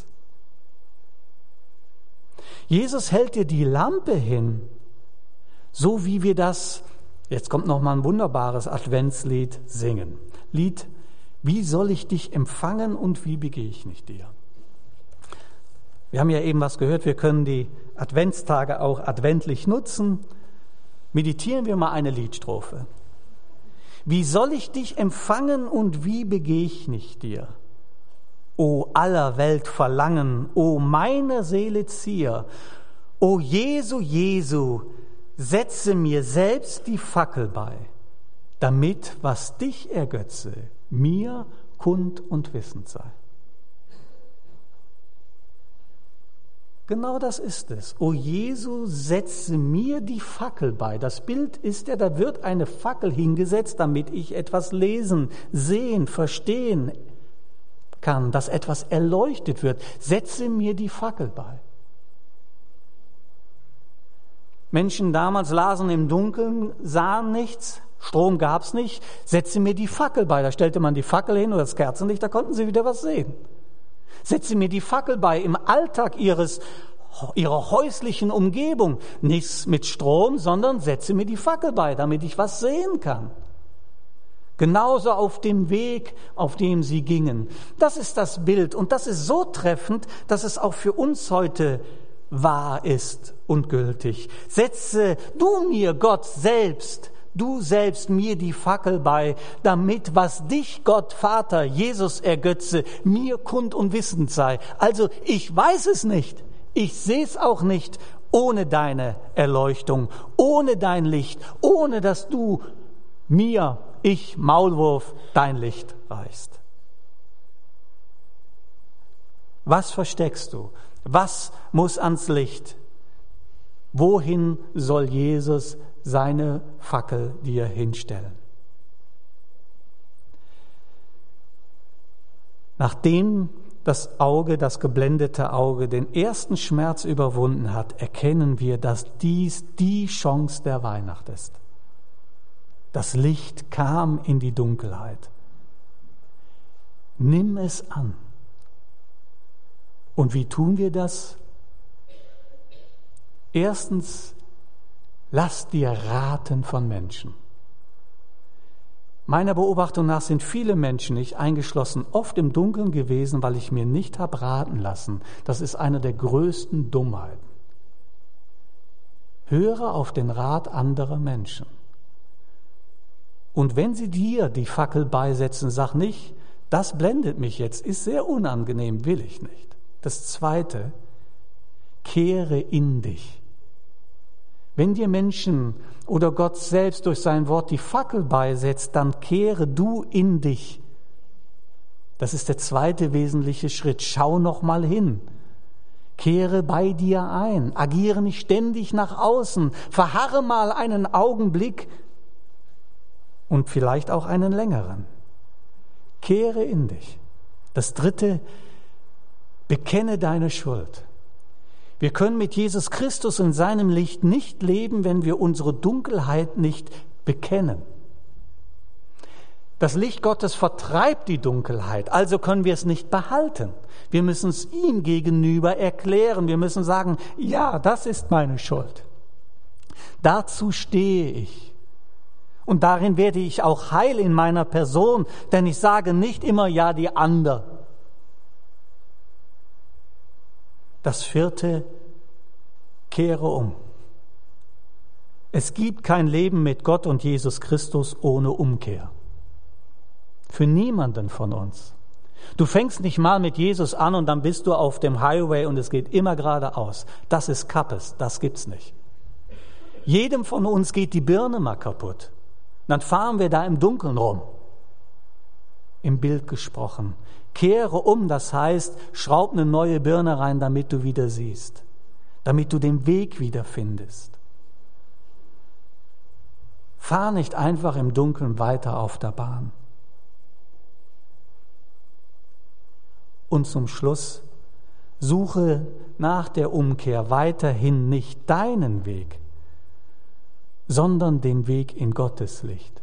Jesus hält dir die Lampe hin, so wie wir das, jetzt kommt noch mal ein wunderbares Adventslied, singen. Lied, wie soll ich dich empfangen und wie begehe ich nicht dir? Wir haben ja eben was gehört, wir können die Adventstage auch adventlich nutzen. Meditieren wir mal eine Liedstrophe. Wie soll ich dich empfangen und wie begehe ich nicht dir? O aller Welt Verlangen, o meiner Seele Zier, o Jesu, Jesu, setze mir selbst die Fackel bei, damit, was dich ergötze, mir kund und wissend sei. Genau das ist es. O Jesu, setze mir die Fackel bei. Das Bild ist ja, da wird eine Fackel hingesetzt, damit ich etwas lesen, sehen, verstehen kann, dass etwas erleuchtet wird. Setze mir die Fackel bei. Menschen damals lasen im Dunkeln, sahen nichts, Strom gab's nicht, setze mir die Fackel bei. Da stellte man die Fackel hin oder das Kerzenlicht, da konnten sie wieder was sehen. Setze mir die Fackel bei im Alltag ihrer häuslichen Umgebung. Nichts mit Strom, sondern setze mir die Fackel bei, damit ich was sehen kann. Genauso auf dem Weg, auf dem sie gingen. Das ist das Bild und das ist so treffend, dass es auch für uns heute wahr ist und gültig. Setze du mir, Gott selbst, du selbst mir die Fackel bei, damit was dich, Gott, Vater, Jesus ergötze, mir kund und wissend sei. Also ich weiß es nicht. Ich sehe es auch nicht ohne deine Erleuchtung, ohne dein Licht, ohne dass du mir, ich Maulwurf, dein Licht reichst. Was versteckst du? Was muss ans Licht? Wohin soll Jesus seine Fackel dir hinstellen? Nachdem das geblendete Auge, den ersten Schmerz überwunden hat, erkennen wir, dass dies die Chance der Weihnacht ist. Das Licht kam in die Dunkelheit. Nimm es an. Und wie tun wir das? Erstens, lass dir raten von Menschen. Meiner Beobachtung nach sind viele Menschen, ich eingeschlossen, oft im Dunkeln gewesen, weil ich mir nicht habe raten lassen. Das ist eine der größten Dummheiten. Höre auf den Rat anderer Menschen. Und wenn sie dir die Fackel beisetzen, sag nicht, das blendet mich jetzt, ist sehr unangenehm, will ich nicht. Das Zweite, kehre in dich. Wenn dir Menschen oder Gott selbst durch sein Wort die Fackel beisetzt, dann kehre du in dich. Das ist der zweite wesentliche Schritt. Schau noch mal hin. Kehre bei dir ein. Agiere nicht ständig nach außen. Verharre mal einen Augenblick und vielleicht auch einen längeren. Kehre in dich. Das dritte, bekenne deine Schuld. Wir können mit Jesus Christus in seinem Licht nicht leben, wenn wir unsere Dunkelheit nicht bekennen. Das Licht Gottes vertreibt die Dunkelheit, also können wir es nicht behalten. Wir müssen es ihm gegenüber erklären. Wir müssen sagen, ja, das ist meine Schuld. Dazu stehe ich. Und darin werde ich auch heil in meiner Person, denn ich sage nicht immer, ja, die andere. Das vierte, kehre um. Es gibt kein Leben mit Gott und Jesus Christus ohne Umkehr. Für niemanden von uns. Du fängst nicht mal mit Jesus an und dann bist du auf dem Highway und es geht immer geradeaus. Das ist Kappes, das gibt's nicht. Jedem von uns geht die Birne mal kaputt. Dann fahren wir da im Dunkeln rum. Im Bild gesprochen. Kehre um, das heißt, schraub eine neue Birne rein, damit du wieder siehst. Damit du den Weg wieder findest. Fahr nicht einfach im Dunkeln weiter auf der Bahn. Und zum Schluss, suche nach der Umkehr weiterhin nicht deinen Weg, sondern den Weg in Gottes Licht.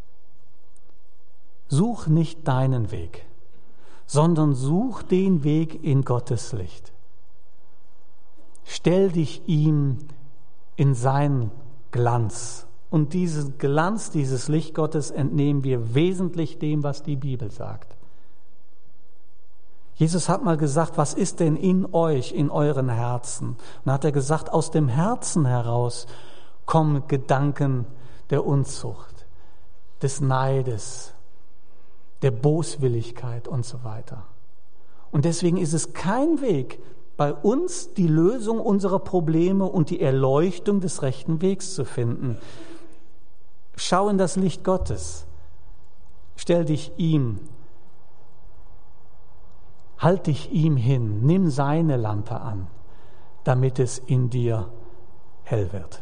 Such nicht deinen Weg, sondern such den Weg in Gottes Licht. Stell dich ihm in sein Glanz. Und diesen Glanz, dieses Licht Gottes entnehmen wir wesentlich dem, was die Bibel sagt. Jesus hat mal gesagt, was ist denn in euch, in euren Herzen? Und dann hat er gesagt, aus dem Herzen heraus kommen Gedanken der Unzucht, des Neides, der Boswilligkeit und so weiter. Und deswegen ist es kein Weg, bei uns die Lösung unserer Probleme und die Erleuchtung des rechten Wegs zu finden. Schau in das Licht Gottes. Stell dich ihm. Halt dich ihm hin. Nimm seine Lampe an, damit es in dir hell wird.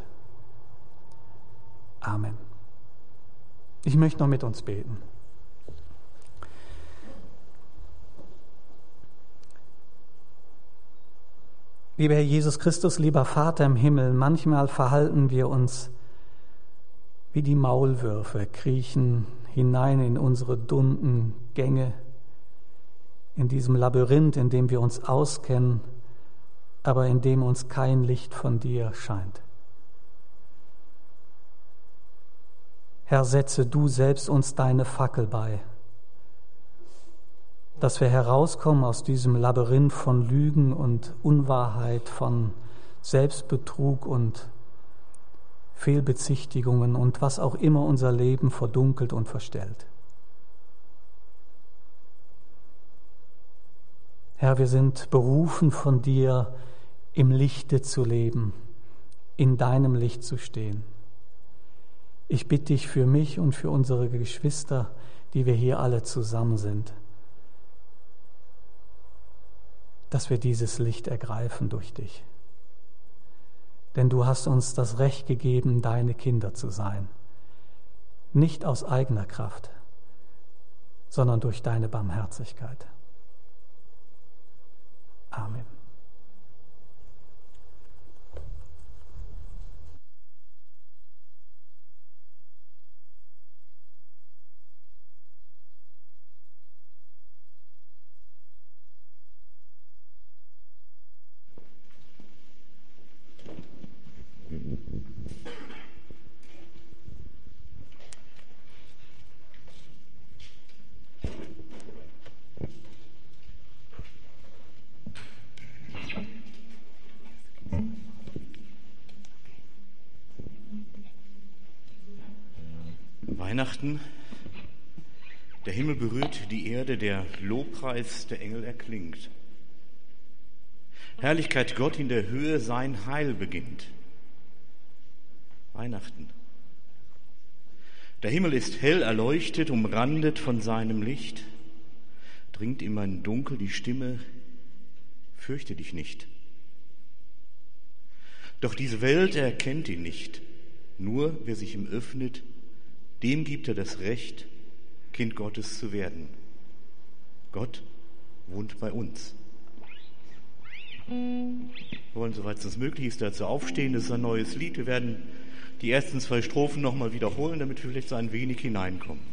Amen. Ich möchte noch mit uns beten. Lieber Herr Jesus Christus, lieber Vater im Himmel, manchmal verhalten wir uns wie die Maulwürfe, kriechen hinein in unsere dunklen Gänge, in diesem Labyrinth, in dem wir uns auskennen, aber in dem uns kein Licht von dir scheint. Herr, setze du selbst uns deine Fackel bei, dass wir herauskommen aus diesem Labyrinth von Lügen und Unwahrheit, von Selbstbetrug und Fehlbezichtigungen und was auch immer unser Leben verdunkelt und verstellt. Herr, wir sind berufen von dir, im Lichte zu leben, in deinem Licht zu stehen. Ich bitte dich für mich und für unsere Geschwister, die wir hier alle zusammen sind, dass wir dieses Licht ergreifen durch dich. Denn du hast uns das Recht gegeben, deine Kinder zu sein. Nicht aus eigener Kraft, sondern durch deine Barmherzigkeit. Amen. Weihnachten, der Himmel berührt die Erde, der Lobpreis der Engel erklingt. Herrlichkeit Gott in der Höhe, sein Heil beginnt. Weihnachten. Der Himmel ist hell erleuchtet, umrandet von seinem Licht. Dringt in mein Dunkel die Stimme, fürchte dich nicht. Doch diese Welt erkennt ihn nicht. Nur wer sich ihm öffnet, dem gibt er das Recht, Kind Gottes zu werden. Gott wohnt bei uns. Wir wollen, soweit es uns möglich ist, dazu aufstehen. Das ist ein neues Lied. Wir werden die ersten 2 Strophen nochmal wiederholen, damit wir vielleicht so ein wenig hineinkommen.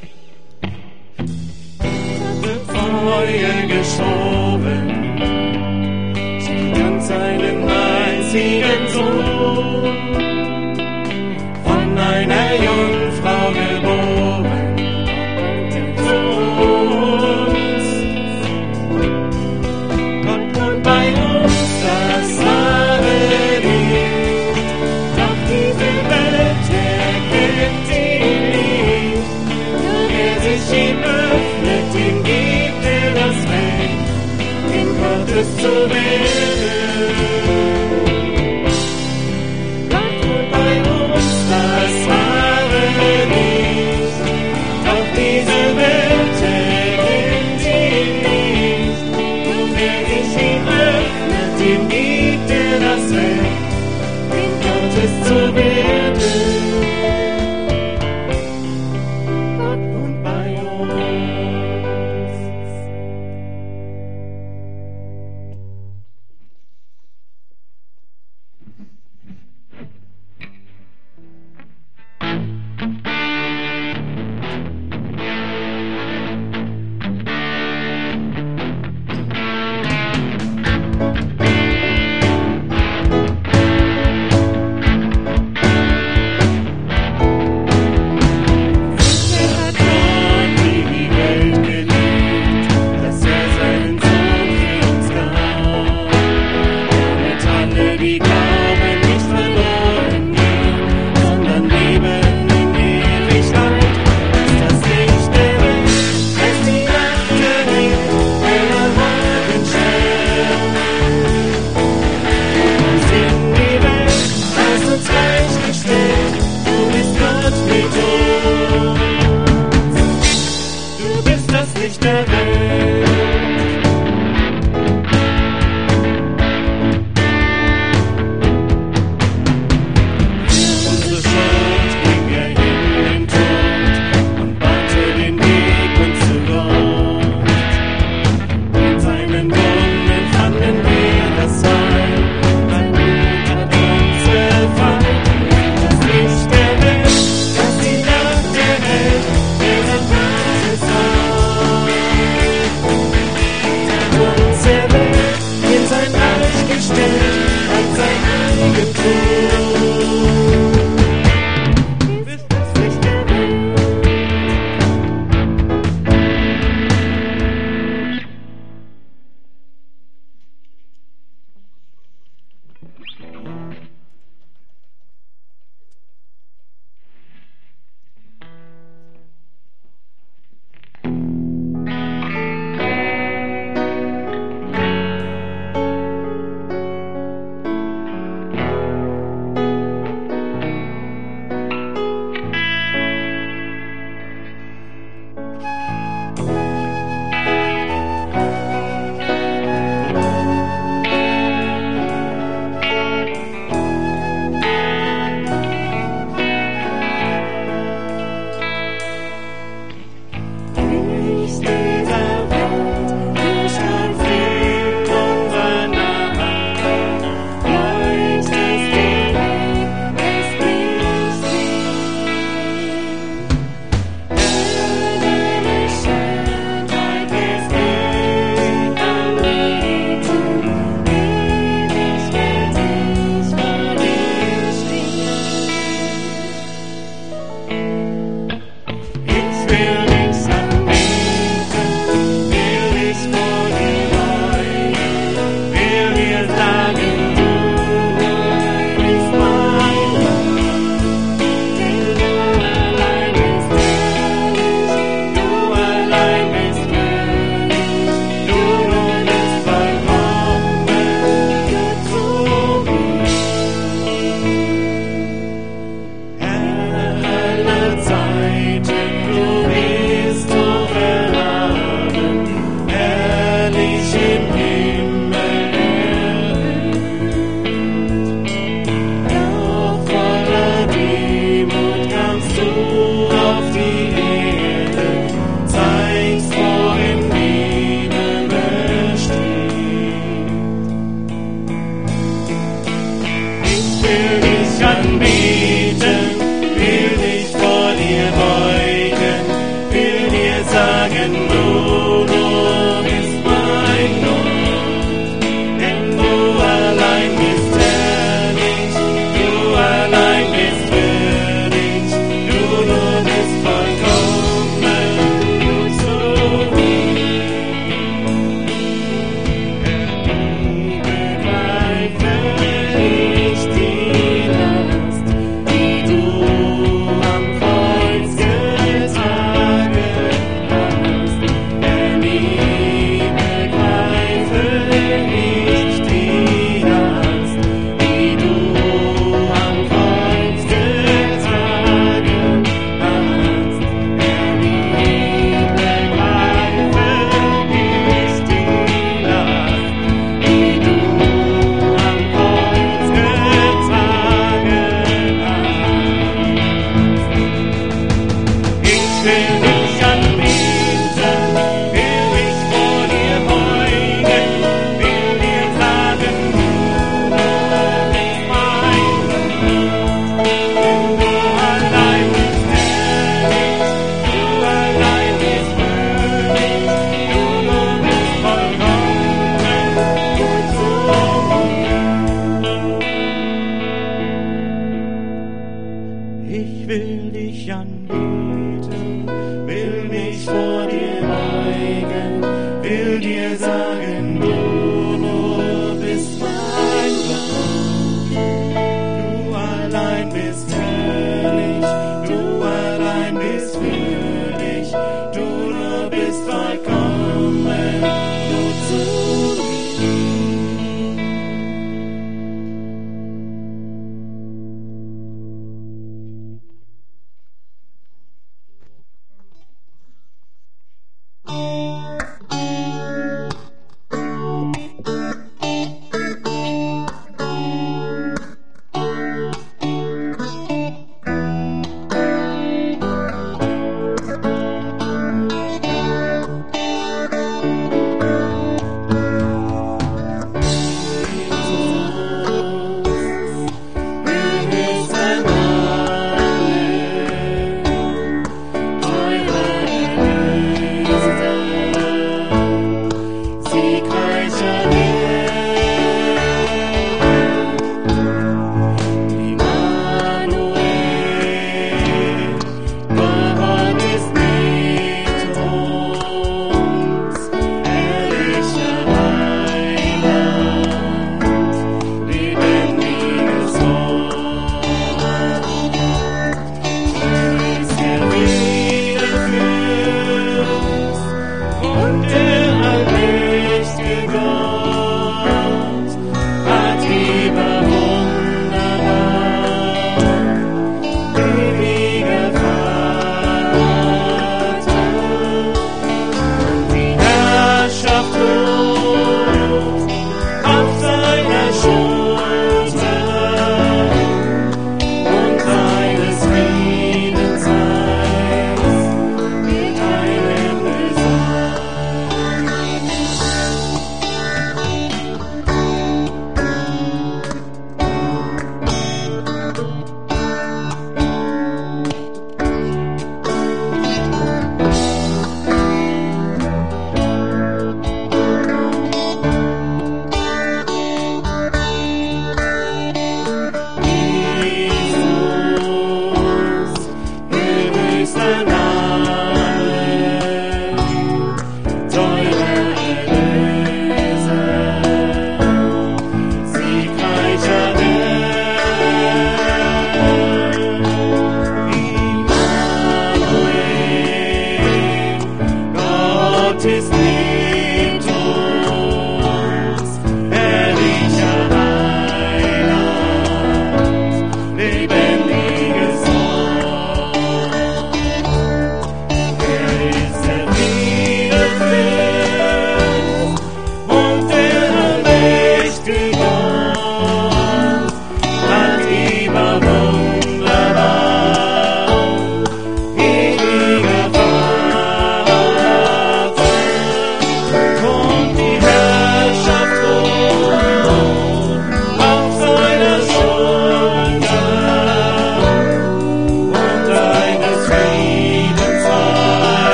Reue geschoben seinen einzigen Sohn, von einer Jungfrau geboren, zu uns. Gott wohnt bei uns, das wahre Licht, doch diese Welt erkennt ihn nicht. Nur wer sich ihm öffnet, dem gibt das Recht, Kind Gottes zu werden. Gott wohnt bei uns, das wahre Licht, doch diese Welt erkennt ihn nicht. Nur wer sich ihm öffnet, dem gibt das Recht, Kind Gottes zu werden. Gott wohnt bei uns.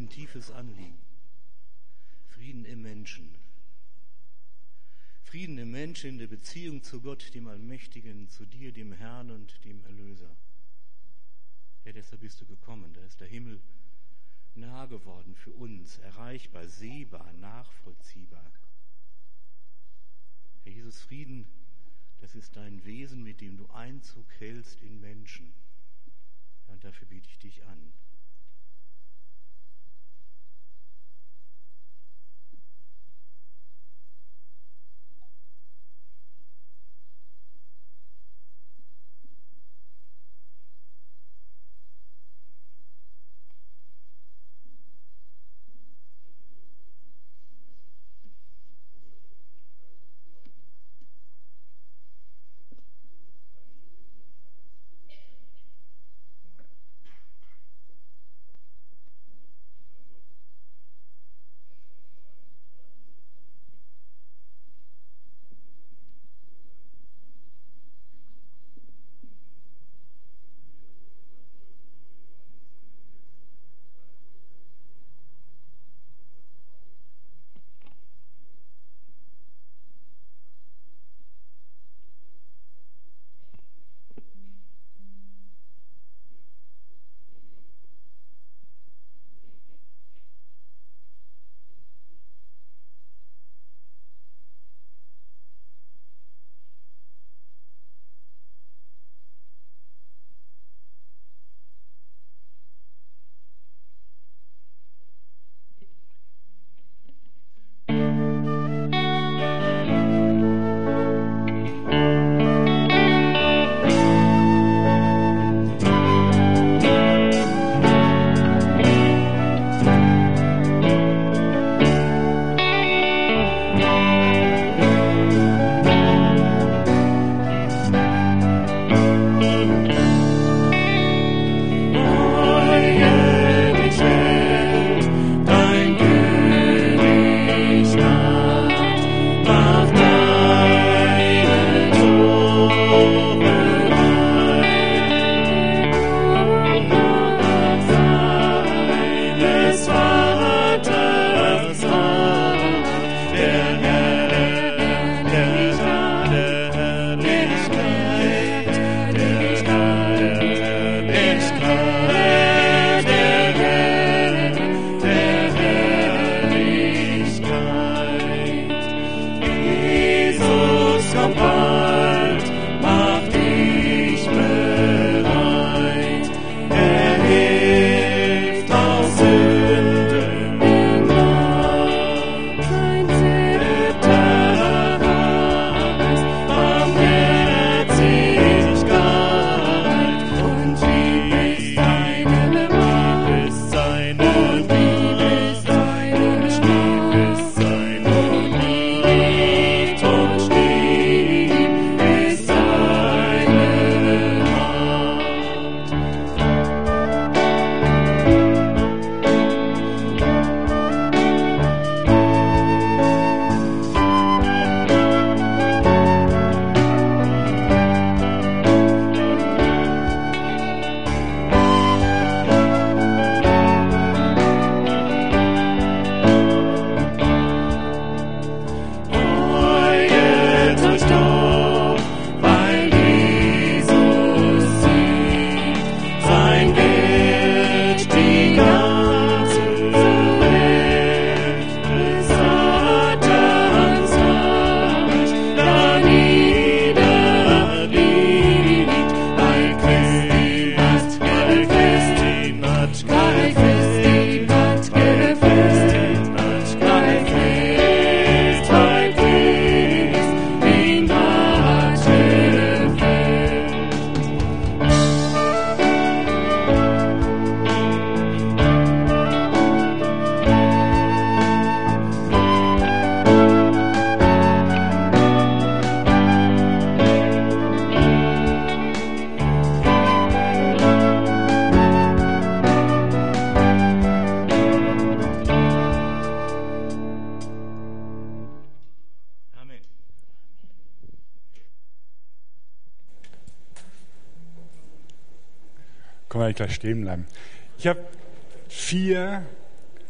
ein tiefes Anliegen. Frieden im Menschen. Frieden im Menschen in der Beziehung zu Gott, dem Allmächtigen, zu dir, dem Herrn und dem Erlöser. Ja, deshalb bist du gekommen. Da ist der Himmel nah geworden für uns, erreichbar, sehbar, nachvollziehbar. Herr Jesus, Frieden, das ist dein Wesen, mit dem du Einzug hältst in Menschen. Ja, und dafür biete ich dich an. Können wir gleich stehen bleiben. Ich habe 4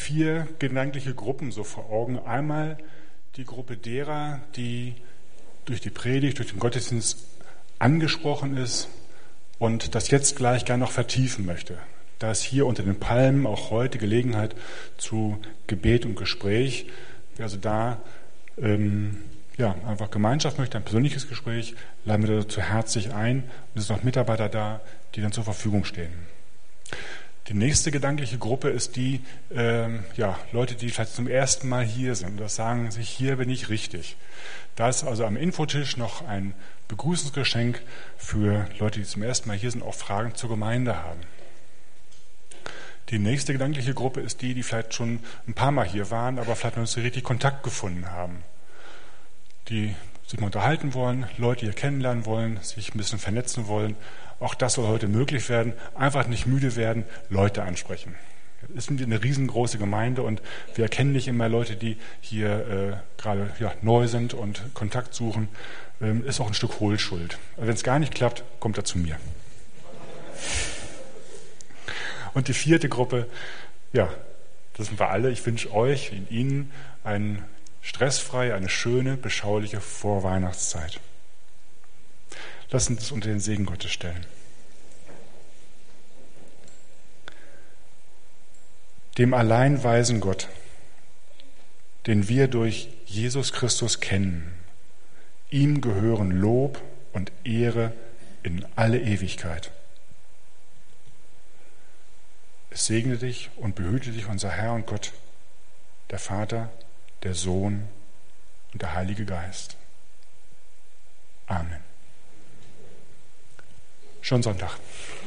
4 gedankliche Gruppen so vor Augen. Einmal die Gruppe derer, die durch die Predigt, durch den Gottesdienst angesprochen ist und das jetzt gleich gerne noch vertiefen möchte. Da ist hier unter den Palmen auch heute Gelegenheit zu Gebet und Gespräch. Wer also da einfach Gemeinschaft möchte, ein persönliches Gespräch, laden wir dazu herzlich ein. Und es sind noch Mitarbeiter da, die dann zur Verfügung stehen. Die nächste gedankliche Gruppe ist die Leute, die vielleicht zum ersten Mal hier sind und das sagen sich, hier bin ich richtig. Da ist also am Infotisch noch ein Begrüßungsgeschenk für Leute, die zum ersten Mal hier sind, auch Fragen zur Gemeinde haben. Die nächste gedankliche Gruppe ist die, die vielleicht schon ein paar Mal hier waren, aber vielleicht noch nicht so richtig Kontakt gefunden haben. Die sich mal unterhalten wollen, Leute hier kennenlernen wollen, sich ein bisschen vernetzen wollen. Auch das soll heute möglich werden. Einfach nicht müde werden, Leute ansprechen. Es ist eine riesengroße Gemeinde und wir erkennen nicht immer Leute, die hier gerade neu sind und Kontakt suchen. Ist auch ein Stück Hohlschuld. Also wenn es gar nicht klappt, kommt er zu mir. Und die 4. Gruppe, das sind wir alle. Ich wünsche euch, Ihnen eine stressfreie, eine schöne, beschauliche Vorweihnachtszeit. Lasst uns das unter den Segen Gottes stellen. Dem allein weisen Gott, den wir durch Jesus Christus kennen, ihm gehören Lob und Ehre in alle Ewigkeit. Es segne dich und behüte dich unser Herr und Gott, der Vater, der Sohn und der Heilige Geist. Amen. Schon Sonntag.